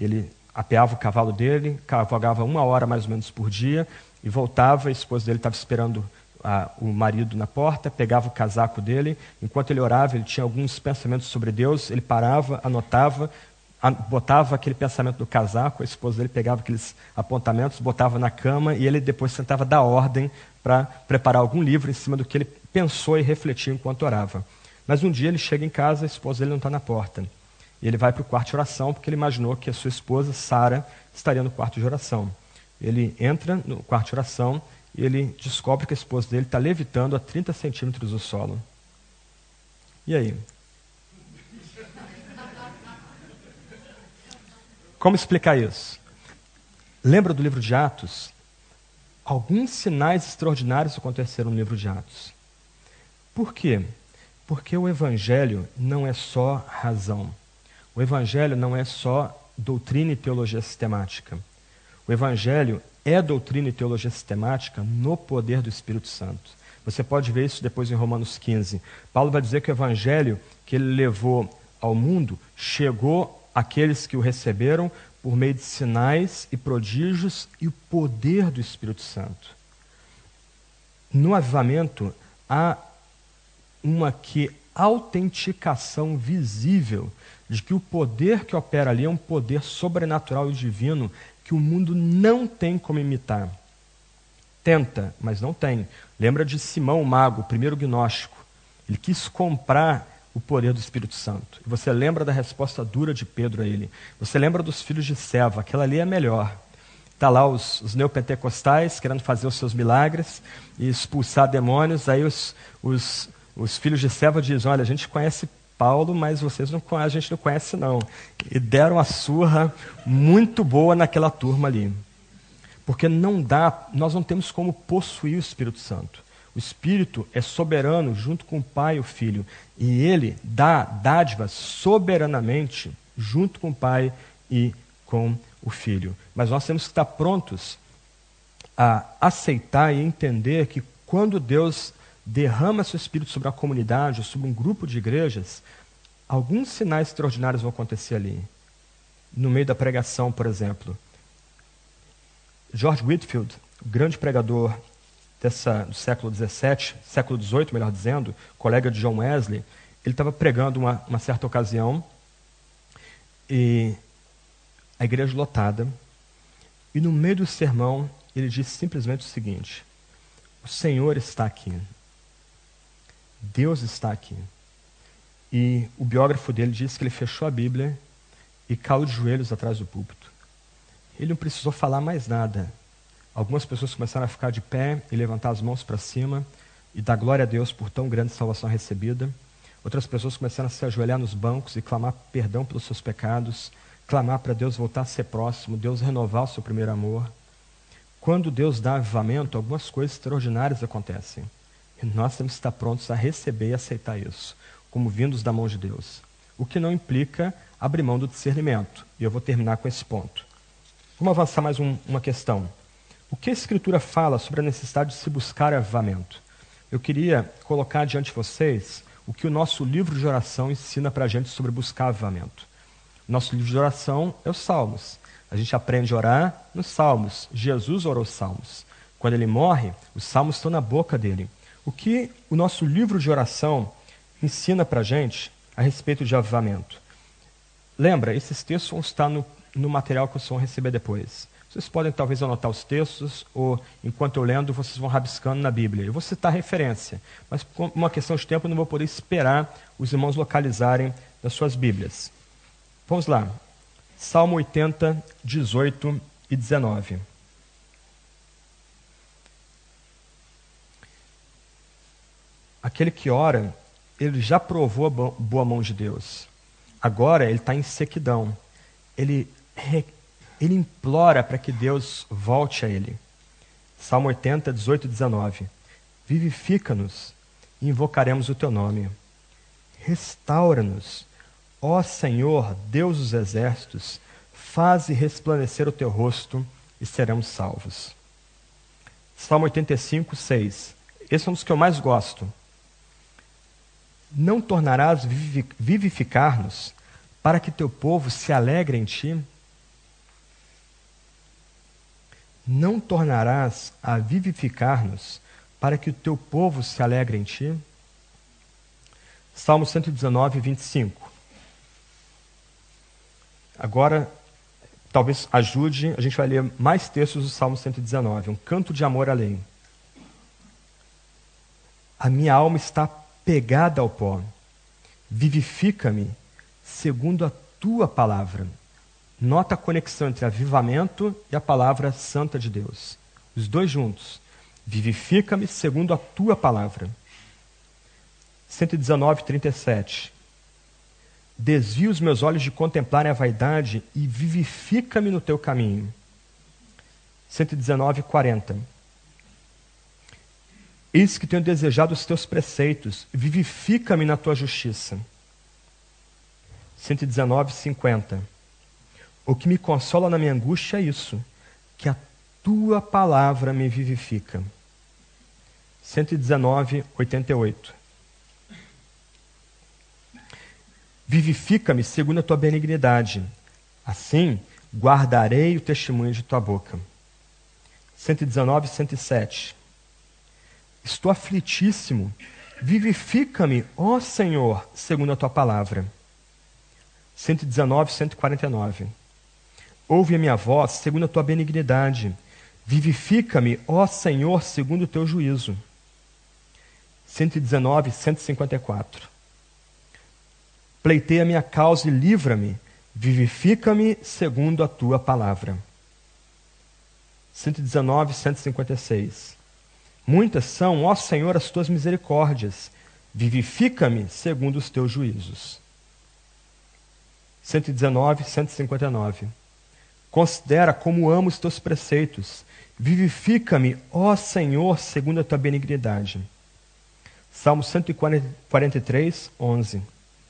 apeava o cavalo dele, cavalgava uma hora mais ou menos por dia, e voltava, a esposa dele estava esperando a, o marido na porta, pegava o casaco dele, enquanto ele orava, ele tinha alguns pensamentos sobre Deus, ele parava, anotava, a, botava aquele pensamento no casaco, a esposa dele pegava aqueles apontamentos, botava na cama, e ele depois tentava dar ordem para preparar algum livro em cima do que ele pensou e refletiu enquanto orava. Mas um dia ele chega em casa, a esposa dele não está na porta. E ele vai para o quarto de oração, porque ele imaginou que a sua esposa, Sara, estaria no quarto de oração. Ele entra no quarto de oração e ele descobre que a esposa dele está levitando a trinta centímetros do solo. E aí? Como explicar isso? Lembra do livro de Atos? Alguns sinais extraordinários aconteceram no livro de Atos. Por quê? Porque o Evangelho não é só razão. O Evangelho não é só doutrina e teologia sistemática. O Evangelho é doutrina e teologia sistemática no poder do Espírito Santo. Você pode ver isso depois em Romanos quinze. Paulo vai dizer que o Evangelho que ele levou ao mundo chegou àqueles que o receberam por meio de sinais e prodígios e o poder do Espírito Santo. No avivamento, há uma que autenticação visível de que o poder que opera ali é um poder sobrenatural e divino que o mundo não tem como imitar. Tenta, mas não tem. Lembra de Simão, o mago, o primeiro gnóstico. Ele quis comprar o poder do Espírito Santo. E você lembra da resposta dura de Pedro a ele. Você lembra dos filhos de Seva, aquela ali é melhor. Está lá os, os neopentecostais querendo fazer os seus milagres e expulsar demônios. Aí os, os, os filhos de Seva dizem, olha, a gente conhece Paulo, mas vocês não, a gente não conhece não. E deram uma surra muito boa naquela turma ali. Porque não dá, nós não temos como possuir o Espírito Santo. O Espírito é soberano junto com o Pai e o Filho. E ele dá dádivas soberanamente junto com o Pai e com o Filho. Mas nós temos que estar prontos a aceitar e entender que quando Deus derrama seu Espírito sobre a comunidade, ou sobre um grupo de igrejas, alguns sinais extraordinários vão acontecer ali. No meio da pregação, por exemplo. George Whitefield, o grande pregador dessa, do século dezessete, século dezoito, melhor dizendo, colega de John Wesley, ele estava pregando uma, uma certa ocasião, e a igreja lotada, e no meio do sermão, ele disse simplesmente o seguinte, o Senhor está aqui. Deus está aqui. E o biógrafo dele disse que ele fechou a Bíblia e caiu de joelhos atrás do púlpito. Ele não precisou falar mais nada. Algumas pessoas começaram a ficar de pé e levantar as mãos para cima e dar glória a Deus por tão grande salvação recebida. Outras pessoas começaram a se ajoelhar nos bancos e clamar perdão pelos seus pecados, clamar para Deus voltar a ser próximo, Deus renovar o seu primeiro amor. Quando Deus dá avivamento, algumas coisas extraordinárias acontecem. E nós temos que estar prontos a receber e aceitar isso, como vindos da mão de Deus. O que não implica abrir mão do discernimento. E eu vou terminar com esse ponto. Vamos avançar mais um, uma questão. O que a Escritura fala sobre a necessidade de se buscar avivamento? Eu queria colocar diante de vocês o que o nosso livro de oração ensina para a gente sobre buscar avivamento. Nosso livro de oração é os Salmos. A gente aprende a orar nos Salmos. Jesus orou os Salmos. Quando ele morre, os Salmos estão na boca dele. O que o nosso livro de oração ensina para a gente a respeito de avivamento? Lembra, esses textos vão estar no, no material que vocês vão receber depois. Vocês podem talvez anotar os textos, ou enquanto eu lendo, vocês vão rabiscando na Bíblia. Eu vou citar referência, mas por uma questão de tempo eu não vou poder esperar os irmãos localizarem nas suas Bíblias. Vamos lá. Salmo oitenta, dezoito e dezenove. Aquele que ora, ele já provou a boa mão de Deus. Agora ele está em sequidão. Ele, ele implora para que Deus volte a ele. Salmo oitenta, dezoito e dezenove. Vivifica-nos e invocaremos o teu nome. Restaura-nos, ó Senhor, Deus dos exércitos, faze resplandecer o teu rosto e seremos salvos. Salmo oitenta e cinco, seis. Esse é um dos que eu mais gosto. Não tornarás vivificar-nos para que teu povo se alegre em ti? não tornarás a vivificar-nos para que o teu povo se alegre em ti? Salmo cento e dezenove, vinte e cinco. Agora, talvez ajude, a gente vai ler mais textos do Salmo cento e dezenove, um canto de amor à lei. A minha alma está pegada ao pó. Vivifica-me segundo a tua palavra. Nota a conexão entre avivamento e a palavra santa de Deus. Os dois juntos. Vivifica-me segundo a tua palavra. cento e dezenove, trinta e sete. Desvia os meus olhos de contemplarem a vaidade e vivifica-me no teu caminho. cento e dezenove, quarenta. Eis que tenho desejado os teus preceitos, vivifica-me na tua justiça. cento e dezenove, cinquenta. O que me consola na minha angústia é isso, que a tua palavra me vivifica. cento e dezenove, oitenta e oito. Vivifica-me segundo a tua benignidade, assim guardarei o testemunho de tua boca. cento e dezenove, cento e sete. Estou aflitíssimo, vivifica-me, ó Senhor, segundo a tua palavra. cento e dezenove, cento e quarenta e nove. Ouve a minha voz segundo a tua benignidade, vivifica-me, ó Senhor, segundo o teu juízo. cento e dezenove, cento e cinquenta e quatro. Pleiteia a minha causa e livra-me, vivifica-me segundo a tua palavra. cento e dezenove, cento e cinquenta e seis. Muitas são, ó Senhor, as tuas misericórdias, vivifica-me segundo os teus juízos. cento e dezenove, cento e cinquenta e nove. Considera como amo os teus preceitos, vivifica-me, ó Senhor, segundo a tua benignidade. Salmo cento e quarenta e três, onze.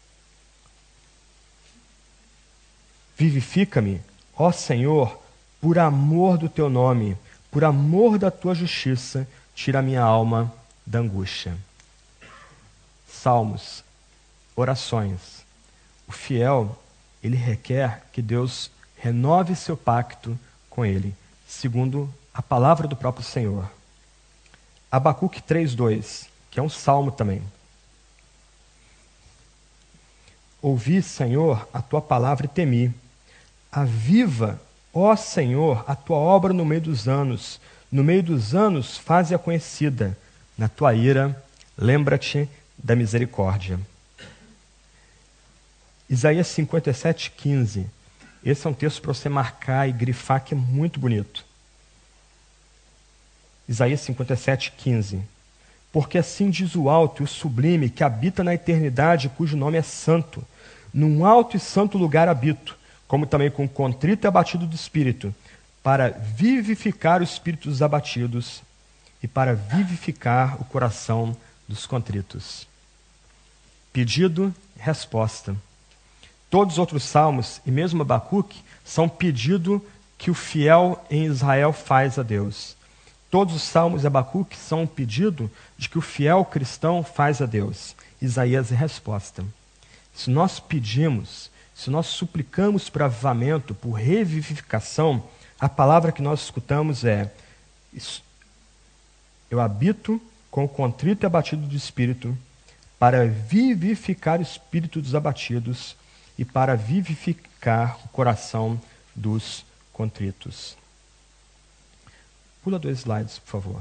Vivifica-me, ó Senhor, por amor do teu nome, por amor da tua justiça, tira a minha alma da angústia. Salmos, orações. O fiel, ele requer que Deus renove seu pacto com ele, segundo a palavra do próprio Senhor. Abacuque três, dois, que é um salmo também. Ouvi, Senhor, a tua palavra e temi. Aviva, ó Senhor, a tua obra no meio dos anos. No meio dos anos, faze-a conhecida. Na tua ira, lembra-te da misericórdia. Isaías cinquenta e sete, quinze. Esse é um texto para você marcar e grifar, que é muito bonito. Isaías cinquenta e sete, quinze. Porque assim diz o alto e o sublime, que habita na eternidade, cujo nome é santo. Num alto e santo lugar habito, como também com contrito e abatido do espírito, para vivificar o espírito dos abatidos e para vivificar o coração dos contritos. Pedido, resposta. Todos os outros salmos, e mesmo Abacuque, são pedido que o fiel em Israel faz a Deus. Todos os salmos de Abacuque são um pedido de que o fiel cristão faz a Deus. Isaías é resposta. Se nós pedimos, se nós suplicamos por avivamento, por revivificação, a palavra que nós escutamos é: eu habito com o contrito e abatido de espírito, para vivificar o espírito dos abatidos e para vivificar o coração dos contritos. Pula dois slides, por favor.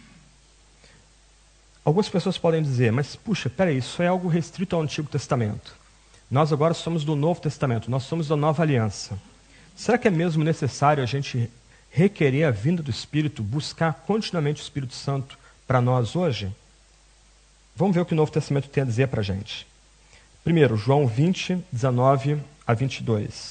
Algumas pessoas podem dizer, mas puxa, peraí, isso é algo restrito ao Antigo Testamento. Nós agora somos do Novo Testamento, nós somos da Nova Aliança. Será que é mesmo necessário a gente requerer a vinda do Espírito, buscar continuamente o Espírito Santo para nós hoje? Vamos ver o que o Novo Testamento tem a dizer para a gente. Primeiro, João vinte, dezenove a vinte e dois.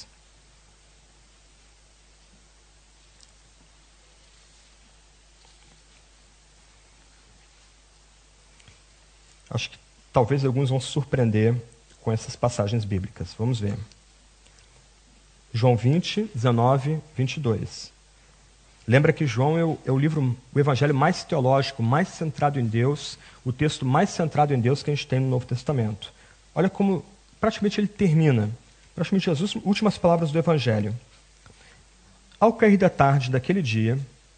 Acho que talvez alguns vão se surpreender com essas passagens bíblicas. Vamos ver. João vinte, dezenove, vinte e dois. Lembra que João é o, é o livro, o evangelho mais teológico, mais centrado em Deus, o texto mais centrado em Deus que a gente tem no Novo Testamento. Olha como praticamente ele termina, praticamente as últimas palavras do evangelho. Ao cair da tarde daquele dia,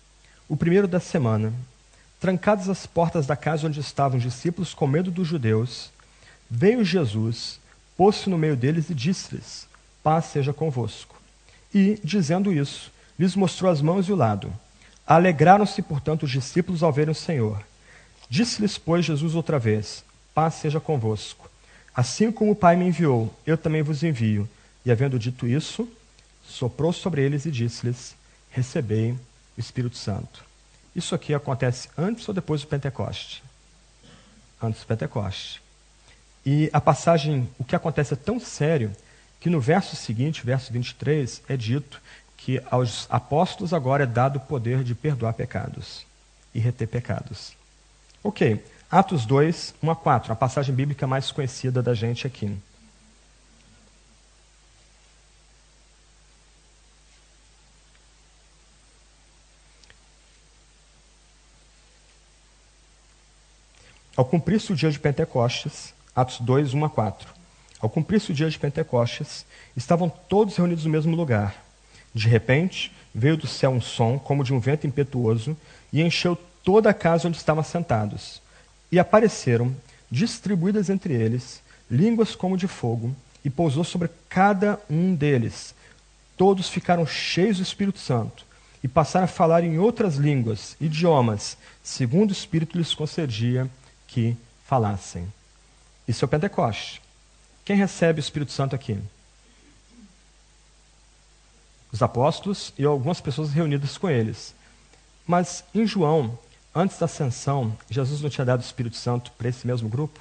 o primeiro da semana, trancadas as portas da casa onde estavam os discípulos com medo dos judeus, veio Jesus, pôs-se no meio deles e disse-lhes: paz seja convosco. E, dizendo isso, lhes mostrou as mãos e o lado. Alegraram-se, portanto, os discípulos ao verem o Senhor. Disse-lhes, pois, Jesus outra vez: paz seja convosco. Assim como o Pai me enviou, eu também vos envio. E, havendo dito isso, soprou sobre eles e disse-lhes: recebei o Espírito Santo. Isso aqui acontece antes ou depois do Pentecoste? Antes do Pentecoste. E a passagem, o que acontece é tão sério, que no verso seguinte, verso vinte e três, é dito que aos apóstolos agora é dado o poder de perdoar pecados e reter pecados. Ok, Atos dois, um a quatro, a passagem bíblica mais conhecida da gente aqui. Ao cumprir-se o dia de Pentecostes, Atos dois, um a quatro. Ao cumprir-se o dia de Pentecostes, estavam todos reunidos no mesmo lugar. De repente, veio do céu um som, como de um vento impetuoso, e encheu toda a casa onde estavam sentados. E apareceram, distribuídas entre eles, línguas como de fogo, e pousou sobre cada um deles. Todos ficaram cheios do Espírito Santo, e passaram a falar em outras línguas, idiomas, segundo o Espírito lhes concedia que falassem. Isso é o Pentecoste. Quem recebe o Espírito Santo aqui? Os apóstolos e algumas pessoas reunidas com eles. Mas em João, antes da ascensão, Jesus não tinha dado o Espírito Santo para esse mesmo grupo?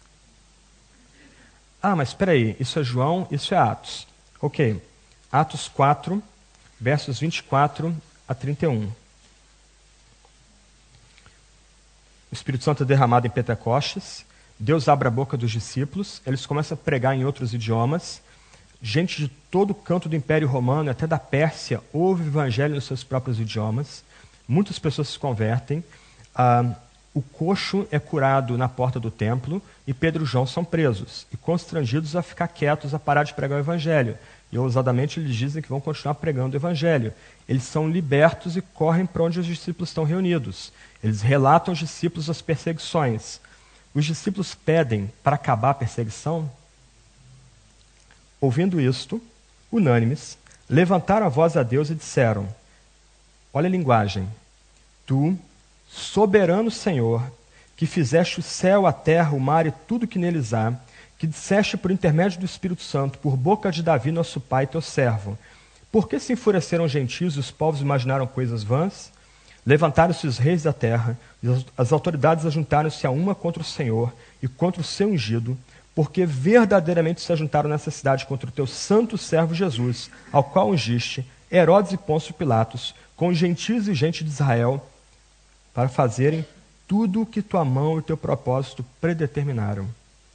Ah, mas espera aí, isso é João, isso é Atos. Ok, Atos quatro, versos vinte e quatro a trinta e um. O Espírito Santo é derramado em Pentecostes, Deus abre a boca dos discípulos, eles começam a pregar em outros idiomas, gente de todo canto do Império Romano, até da Pérsia, ouve o evangelho nos seus próprios idiomas, muitas pessoas se convertem, ah, o coxo é curado na porta do templo e Pedro e João são presos e constrangidos a ficar quietos, a parar de pregar o evangelho. E ousadamente eles dizem que vão continuar pregando o evangelho. Eles são libertos e correm para onde os discípulos estão reunidos. Eles relatam aos discípulos as perseguições. Os discípulos pedem para acabar a perseguição. Ouvindo isto, unânimes, levantaram a voz a Deus e disseram: olha a linguagem, tu, soberano Senhor, que fizeste o céu, a terra, o mar e tudo que neles há, que disseste por intermédio do Espírito Santo, por boca de Davi, nosso pai, teu servo, por que se enfureceram os gentios e os povos imaginaram coisas vãs? Levantaram-se os reis da terra, e as autoridades ajuntaram-se a uma contra o Senhor e contra o seu ungido, porque verdadeiramente se ajuntaram nessa cidade contra o teu santo servo Jesus, ao qual ungiste Herodes e Pôncio Pilatos, com os gentios e gente de Israel, para fazerem tudo o que tua mão e teu propósito predeterminaram.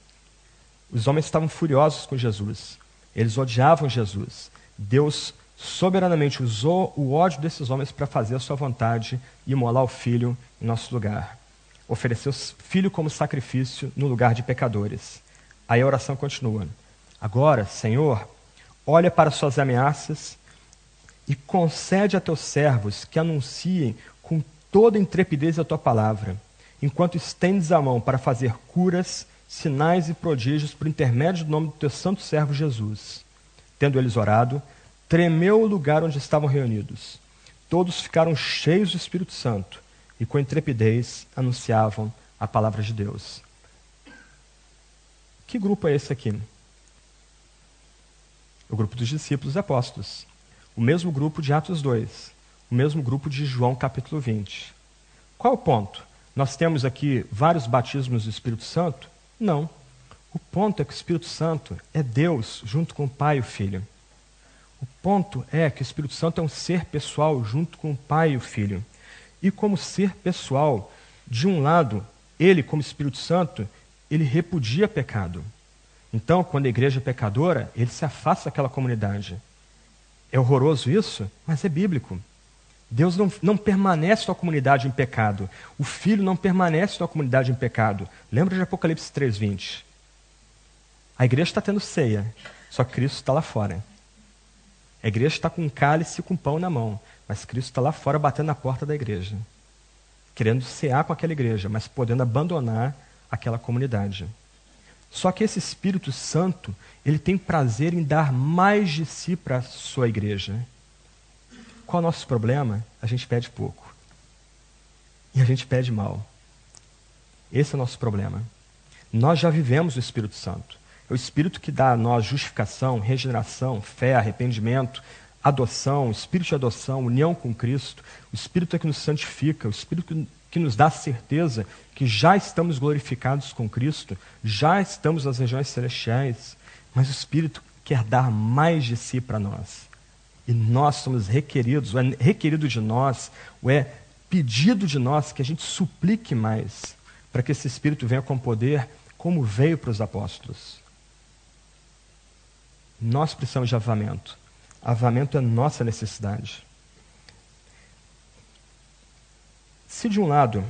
Os homens estavam furiosos com Jesus. Eles odiavam Jesus. Deus soberanamente usou o ódio desses homens para fazer a sua vontade e imolar o Filho em nosso lugar. Ofereceu o Filho como sacrifício no lugar de pecadores. Aí a oração continua. Agora, Senhor, olha para suas ameaças e concede a teus servos que anunciem com toda intrepidez a tua palavra, enquanto estendes a mão para fazer curas, sinais e prodígios por intermédio do nome do teu santo servo Jesus. Tendo eles orado, tremeu o lugar onde estavam reunidos. Todos ficaram cheios do Espírito Santo e com intrepidez anunciavam a palavra de Deus. Que grupo é esse aqui? O grupo dos discípulos e apóstolos. O mesmo grupo de Atos dois. O mesmo grupo de João capítulo vinte. Qual é o ponto? Nós temos aqui vários batismos do Espírito Santo? Não. O ponto é que o Espírito Santo é Deus junto com o Pai e o Filho. O ponto é que o Espírito Santo é um ser pessoal junto com o Pai e o Filho. E como ser pessoal, de um lado, ele, como Espírito Santo, ele repudia pecado. Então, quando a igreja é pecadora, ele se afasta daquela comunidade. É horroroso isso, mas é bíblico. Deus não, não permanece na comunidade em pecado. O Filho não permanece na comunidade em pecado. Lembra de Apocalipse três, vinte? A igreja está tendo ceia, só que Cristo está lá fora. A igreja está com um cálice e com pão na mão, mas Cristo está lá fora batendo na porta da igreja, querendo cear com aquela igreja, mas podendo abandonar aquela comunidade. Só que esse Espírito Santo, ele tem prazer em dar mais de si para a sua igreja. Qual é o nosso problema? A gente pede pouco. E a gente pede mal. Esse é o nosso problema. Nós já vivemos o Espírito Santo. É o Espírito que dá a nós justificação, regeneração, fé, arrependimento, adoção, o Espírito de adoção, união com Cristo. O Espírito é que nos santifica, o Espírito que nos dá a certeza que já estamos glorificados com Cristo, já estamos nas regiões celestiais, mas o Espírito quer dar mais de si para nós. E nós somos requeridos, ou é requerido de nós, ou é pedido de nós que a gente suplique mais, para que esse Espírito venha com poder, como veio para os apóstolos. Nós precisamos de avivamento. Avivamento é nossa necessidade. Se de um lado,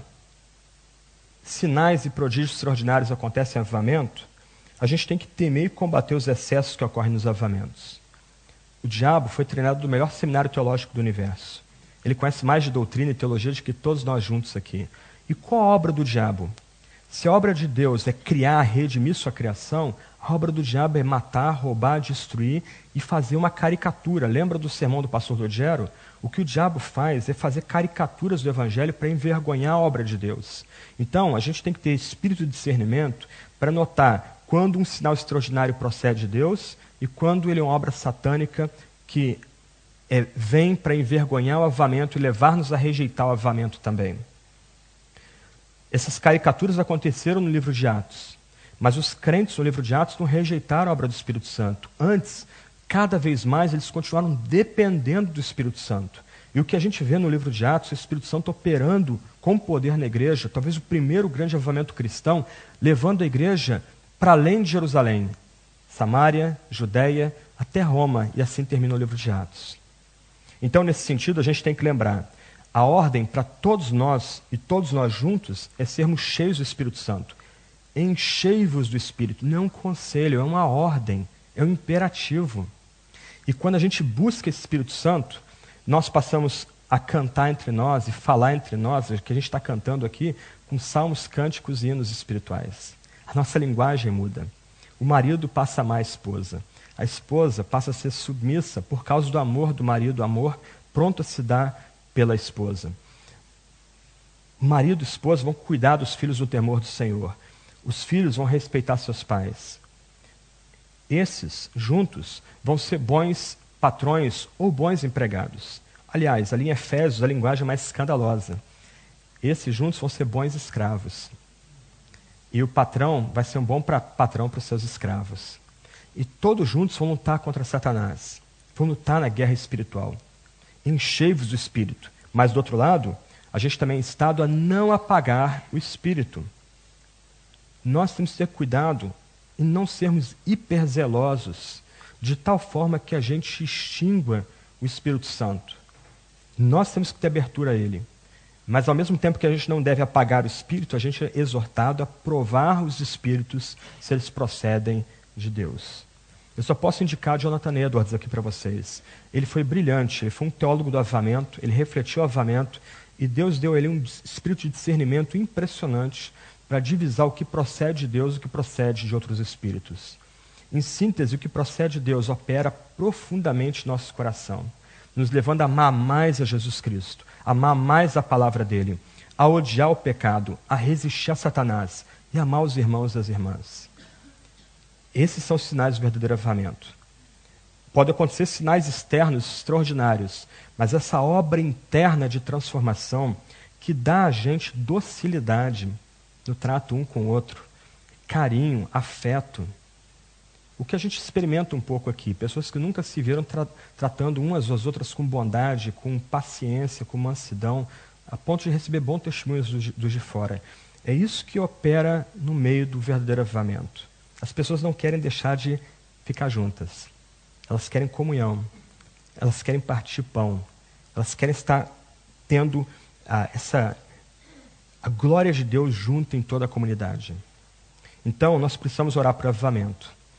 sinais e prodígios extraordinários acontecem em avivamento, a gente tem que temer e combater os excessos que ocorrem nos avivamentos. O diabo foi treinado do melhor seminário teológico do universo. Ele conhece mais de doutrina e teologia do que todos nós juntos aqui. E qual a obra do diabo? Se a obra de Deus é criar, redimir sua criação, a obra do diabo é matar, roubar, destruir e fazer uma caricatura. Lembra do sermão do pastor Dodgero? O que o diabo faz é fazer caricaturas do evangelho para envergonhar a obra de Deus. Então, a gente tem que ter espírito de discernimento para notar quando um sinal extraordinário procede de Deus e quando ele é uma obra satânica que é, vem para envergonhar o avivamento e levar-nos a rejeitar o avivamento também. Essas caricaturas aconteceram no livro de Atos, mas os crentes no livro de Atos não rejeitaram a obra do Espírito Santo. Antes, cada vez mais, eles continuaram dependendo do Espírito Santo. E o que a gente vê no livro de Atos, o Espírito Santo operando com poder na igreja, talvez o primeiro grande avivamento cristão, levando a igreja para além de Jerusalém, Samaria, Judeia, até Roma, e assim termina o livro de Atos. Então, nesse sentido, a gente tem que lembrar, a ordem para todos nós, e todos nós juntos, é sermos cheios do Espírito Santo. Enchei-vos do Espírito, não é um conselho, é uma ordem, é um imperativo. E quando a gente busca esse Espírito Santo, nós passamos a cantar entre nós e falar entre nós, que a gente está cantando aqui, com salmos, cânticos e hinos espirituais. A nossa linguagem muda. O marido passa a amar a esposa. A esposa passa a ser submissa por causa do amor do marido, o amor pronto a se dar pela esposa. O marido e a esposa vão cuidar dos filhos no temor do Senhor. Os filhos vão respeitar seus pais. Esses, juntos, vão ser bons patrões ou bons empregados. Aliás, ali em Efésios, a linguagem é mais escandalosa. Esses juntos vão ser bons escravos. E o patrão vai ser um bom pra, patrão para os seus escravos. E todos juntos vão lutar contra Satanás. Vão lutar na guerra espiritual. Enchei-vos do Espírito. Mas, do outro lado, a gente também é instado a não apagar o Espírito. Nós temos que ter cuidado em não sermos hiperzelosos, de tal forma que a gente extingua o Espírito Santo. Nós temos que ter abertura a ele. Mas, ao mesmo tempo que a gente não deve apagar o Espírito, a gente é exortado a provar os Espíritos se eles procedem de Deus. Eu só posso indicar Jonathan Edwards aqui para vocês. Ele foi brilhante, ele foi um teólogo do avivamento, ele refletiu o avivamento e Deus deu a ele um espírito de discernimento impressionante para divisar o que procede de Deus e o que procede de outros espíritos. Em síntese, o que procede de Deus opera profundamente no nosso coração, nos levando a amar mais a Jesus Cristo, a amar mais a palavra dele, a odiar o pecado, a resistir a Satanás e amar os irmãos e as irmãs. Esses são os sinais do verdadeiro avivamento. Podem acontecer sinais externos extraordinários, mas essa obra interna de transformação que dá a gente docilidade no trato um com o outro, carinho, afeto. O que a gente experimenta um pouco aqui, pessoas que nunca se viram tra- tratando umas às outras com bondade, com paciência, com mansidão, a ponto de receber bons testemunhos dos do de fora. É isso que opera no meio do verdadeiro avivamento. As pessoas não querem deixar de ficar juntas. Elas querem comunhão. Elas querem partir pão. Elas querem estar tendo ah, essa, a glória de Deus junto em toda a comunidade. Então, nós precisamos orar por avivamento.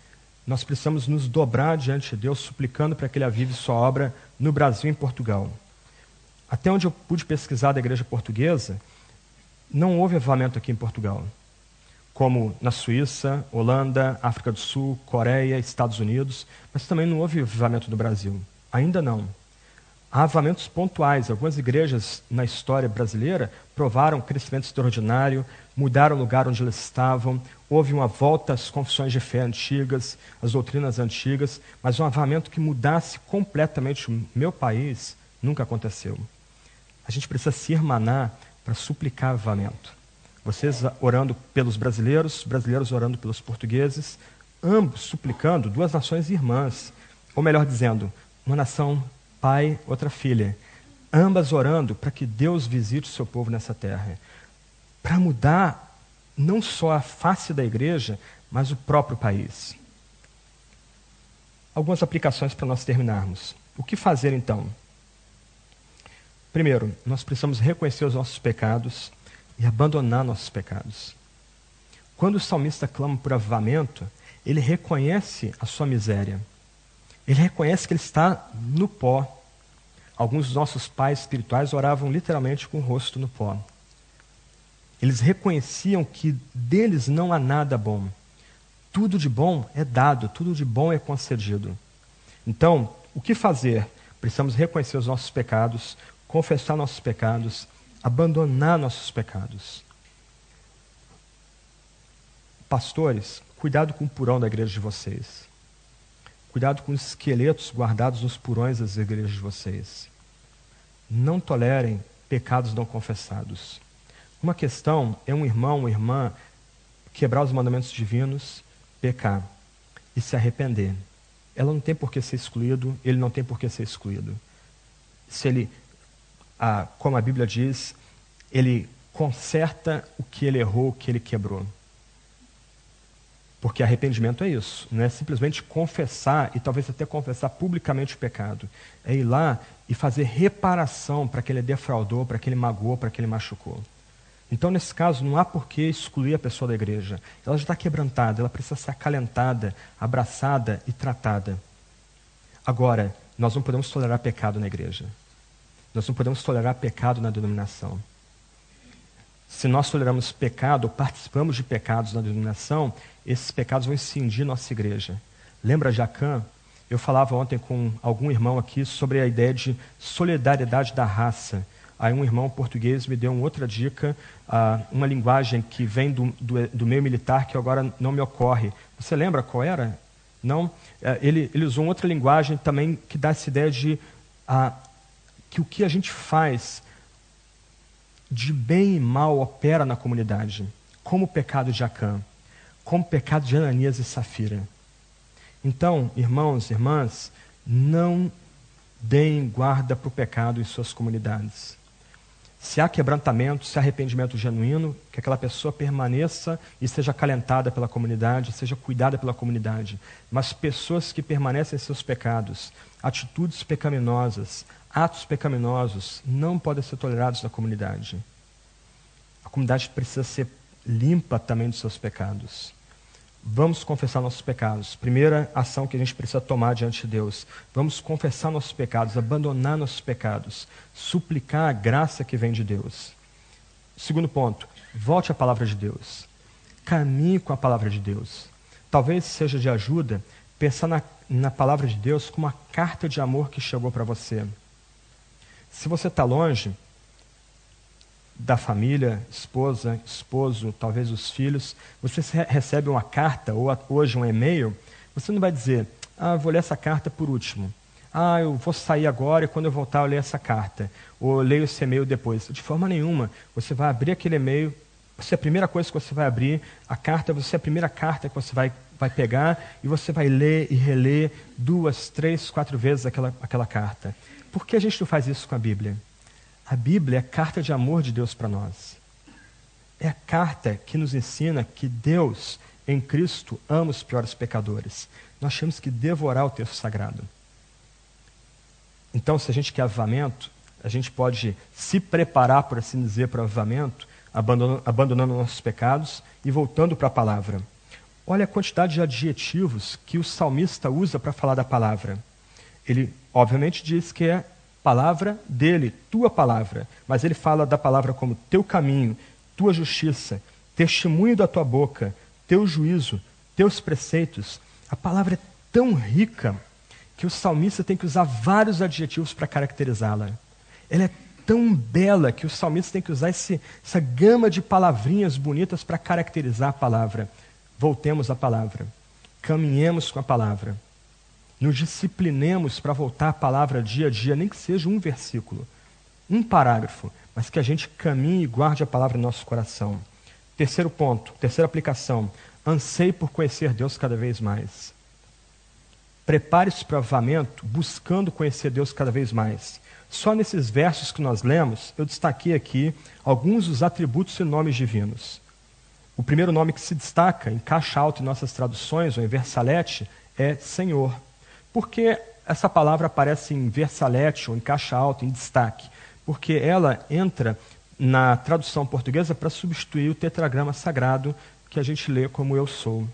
nós precisamos nos dobrar diante de Deus, suplicando para que Ele avive sua obra no Brasil e em Portugal. Até onde eu pude pesquisar da igreja portuguesa, não houve avivamento aqui em Portugal, como na Suíça, Holanda, África do Sul, Coreia, Estados Unidos, mas também não houve avivamento no Brasil. Ainda não. Há avivamentos pontuais. Algumas igrejas na história brasileira provaram crescimento extraordinário, mudaram o lugar onde elas estavam, houve uma volta às confissões de fé antigas, às doutrinas antigas, mas um avivamento que mudasse completamente o meu país nunca aconteceu. A gente precisa se irmanar para suplicar avivamento. Vocês orando pelos brasileiros, brasileiros orando pelos portugueses, ambos suplicando, duas nações irmãs, ou melhor dizendo, uma nação pai, outra filha, ambas orando para que Deus visite o seu povo nessa terra, para mudar não só a face da igreja, mas o próprio país. Algumas aplicações para nós terminarmos. O que fazer então? Primeiro, nós precisamos reconhecer os nossos pecados e abandonar nossos pecados. Quando o salmista clama por avivamento, ele reconhece a sua miséria. Ele reconhece que ele está no pó. Alguns dos nossos pais espirituais oravam literalmente com o rosto no pó. Eles reconheciam que deles não há nada bom. Tudo de bom é dado, tudo de bom é concedido. Então, o que fazer? Precisamos reconhecer os nossos pecados, confessar nossos pecados, abandonar nossos pecados. Pastores, cuidado com o porão da igreja de vocês. Cuidado com os esqueletos guardados nos porões das igrejas de vocês. Não tolerem pecados não confessados. Uma questão é um irmão, uma irmã quebrar os mandamentos divinos, pecar e se arrepender. Ela não tem por que ser excluído, ele não tem por que ser excluído. Se ele, ah, como a Bíblia diz, ele conserta o que ele errou, o que ele quebrou. Porque arrependimento é isso, não é simplesmente confessar, e talvez até confessar publicamente o pecado. É ir lá e fazer reparação para que ele defraudou, para que ele magoou, para que ele machucou. Então, nesse caso, não há por que excluir a pessoa da igreja. Ela já está quebrantada, ela precisa ser acalentada, abraçada e tratada. Agora, nós não podemos tolerar pecado na igreja. Nós não podemos tolerar pecado na denominação. Se nós toleramos pecado, ou participamos de pecados na denominação, esses pecados vão cindir nossa igreja. Lembra Jacã? Eu falava ontem com algum irmão aqui sobre a ideia de solidariedade da raça. Aí um irmão português me deu uma outra dica, uh, uma linguagem que vem do, do, do meio militar que agora não me ocorre. Você lembra qual era? Não? Uh, ele, ele usou outra linguagem também que dá essa ideia de uh, que o que a gente faz de bem e mal opera na comunidade, como o pecado de Jacã, como o pecado de Ananias e Safira. Então, irmãos e irmãs, não deem guarda para o pecado em suas comunidades. Se há quebrantamento, se há arrependimento genuíno, que aquela pessoa permaneça e seja acalentada pela comunidade, seja cuidada pela comunidade. Mas pessoas que permanecem em seus pecados, atitudes pecaminosas, atos pecaminosos, não podem ser tolerados na comunidade. A comunidade precisa ser limpa também dos seus pecados. Vamos confessar nossos pecados. Primeira ação que a gente precisa tomar diante de Deus. Vamos confessar nossos pecados, abandonar nossos pecados, suplicar a graça que vem de Deus. Segundo ponto, volte à palavra de Deus. Caminhe com a palavra de Deus. Talvez seja de ajuda pensar na, na palavra de Deus como uma carta de amor que chegou para você. Se você está longe da família, esposa, esposo, talvez os filhos, você recebe uma carta ou hoje um e-mail, você não vai dizer, ah, vou ler essa carta por último. Ah, eu vou sair agora e quando eu voltar eu leio essa carta. Ou eu leio esse e-mail depois. De forma nenhuma. Você vai abrir aquele e-mail, você é a primeira coisa que você vai abrir, a carta, você é a primeira carta que você vai, vai pegar e você vai ler e reler duas, três, quatro vezes aquela, aquela carta. Por que a gente não faz isso com a Bíblia? A Bíblia é a carta de amor de Deus para nós. É a carta que nos ensina que Deus, em Cristo, ama os piores pecadores. Nós temos que devorar o texto sagrado. Então, se a gente quer avivamento, a gente pode se preparar, por assim dizer, para o avivamento, abandonando, abandonando nossos pecados e voltando para a palavra. Olha a quantidade de adjetivos que o salmista usa para falar da palavra. Ele, obviamente, diz que é palavra dele, tua palavra, mas ele fala da palavra como teu caminho, tua justiça, testemunho da tua boca, teu juízo, teus preceitos. A palavra é tão rica que o salmista tem que usar vários adjetivos para caracterizá-la. Ela é tão bela que o salmista tem que usar esse, essa gama de palavrinhas bonitas para caracterizar a palavra. Voltemos à palavra. Caminhemos com a palavra. Nos disciplinemos para voltar à palavra dia a dia, nem que seja um versículo, um parágrafo, mas que a gente caminhe e guarde a palavra no nosso coração. Terceiro ponto, terceira aplicação. Anseie por conhecer Deus cada vez mais. Prepare-se para o avivamento buscando conhecer Deus cada vez mais. Só nesses versos que nós lemos, eu destaquei aqui alguns dos atributos e nomes divinos. O primeiro nome que se destaca em caixa alta em nossas traduções, ou em versalete, é Senhor. Por que essa palavra aparece em versalete ou em caixa alta, em destaque? Porque ela entra na tradução portuguesa para substituir o tetragrama sagrado que a gente lê como eu sou.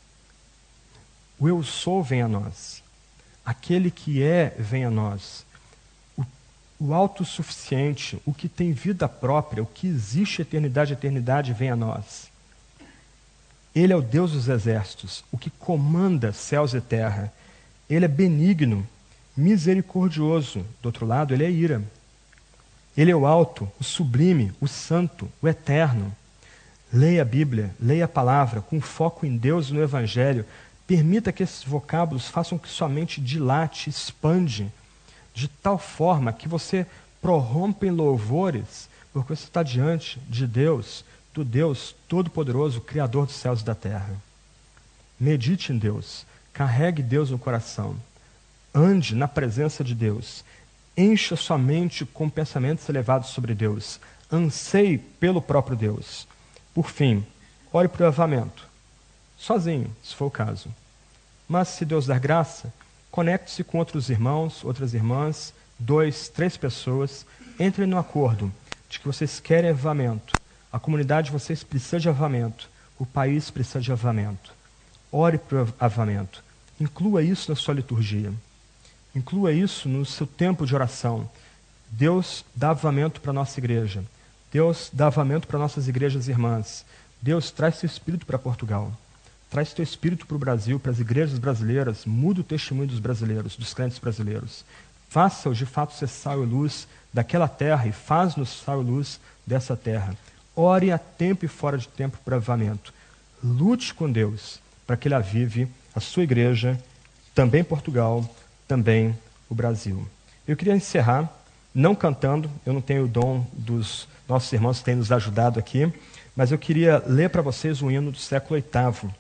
O eu sou vem a nós. Aquele que é vem a nós. O, o autossuficiente, o que tem vida própria, o que existe eternidade, eternidade vem a nós. Ele é o Deus dos exércitos, o que comanda céus e terra. Ele é benigno, misericordioso. Do outro lado, ele é ira. Ele é o alto, o sublime, o santo, o eterno. Leia a Bíblia, leia a palavra, com foco em Deus e no Evangelho. Permita que esses vocábulos façam que sua mente dilate, expande, de tal forma que você prorrompa em louvores, porque você está diante de Deus, do Deus Todo-Poderoso, Criador dos céus e da terra. Medite em Deus, carregue Deus no coração, ande na presença de Deus, encha sua mente com pensamentos elevados sobre Deus, anseie pelo próprio Deus. Por fim, ore para o avivamento, sozinho, se for o caso. Mas, se Deus dar graça, conecte-se com outros irmãos, outras irmãs, dois, três pessoas, entrem no acordo de que vocês querem avivamento. A comunidade de vocês precisa de avivamento. O país precisa de avivamento. Ore para o avivamento. Inclua isso na sua liturgia. Inclua isso no seu tempo de oração. Deus dá avivamento para a nossa igreja. Deus dá avivamento para nossas igrejas irmãs. Deus traz seu espírito para Portugal. Traz teu espírito para o Brasil, para as igrejas brasileiras. Muda o testemunho dos brasileiros, dos crentes brasileiros. Faça-os de fato ser sal e luz daquela terra e faz-nos sal e luz dessa terra. Ore a tempo e fora de tempo para avivamento. Lute com Deus para que Ele avive a sua igreja, também Portugal, também o Brasil. Eu queria encerrar, não cantando, eu não tenho o dom dos nossos irmãos que têm nos ajudado aqui, mas eu queria ler para vocês um hino do século oitavo.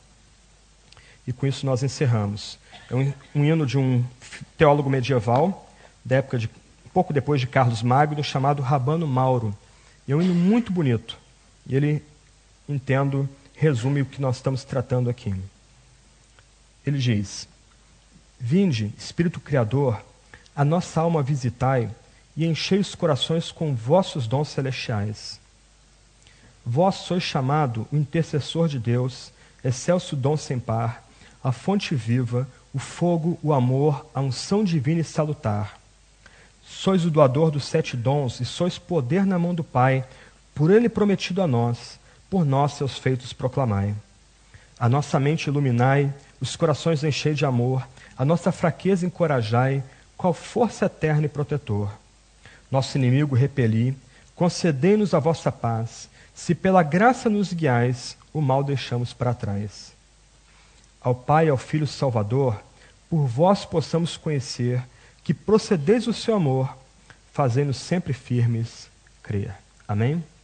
E com isso nós encerramos. É um, um hino de um teólogo medieval, da época de um pouco depois de Carlos Magno, chamado Rabano Mauro. E é um hino muito bonito. E ele, entendo, resume o que nós estamos tratando aqui. Ele diz: Vinde, Espírito Criador, a nossa alma visitai e enchei os corações com vossos dons celestiais. Vós sois chamado o intercessor de Deus, excelso dom sem par, a fonte viva, o fogo, o amor, a unção divina e salutar. Sois o doador dos sete dons e sois poder na mão do Pai, por Ele prometido a nós, por nós seus feitos proclamai. A nossa mente iluminai, os corações enchei de amor, a nossa fraqueza encorajai, qual força eterna e protetor. Nosso inimigo repeli, concedei-nos a vossa paz, se pela graça nos guiais, o mal deixamos para trás. Ao Pai e ao Filho Salvador, por vós possamos conhecer que procedeis o seu amor, fazendo sempre firmes crer. Amém?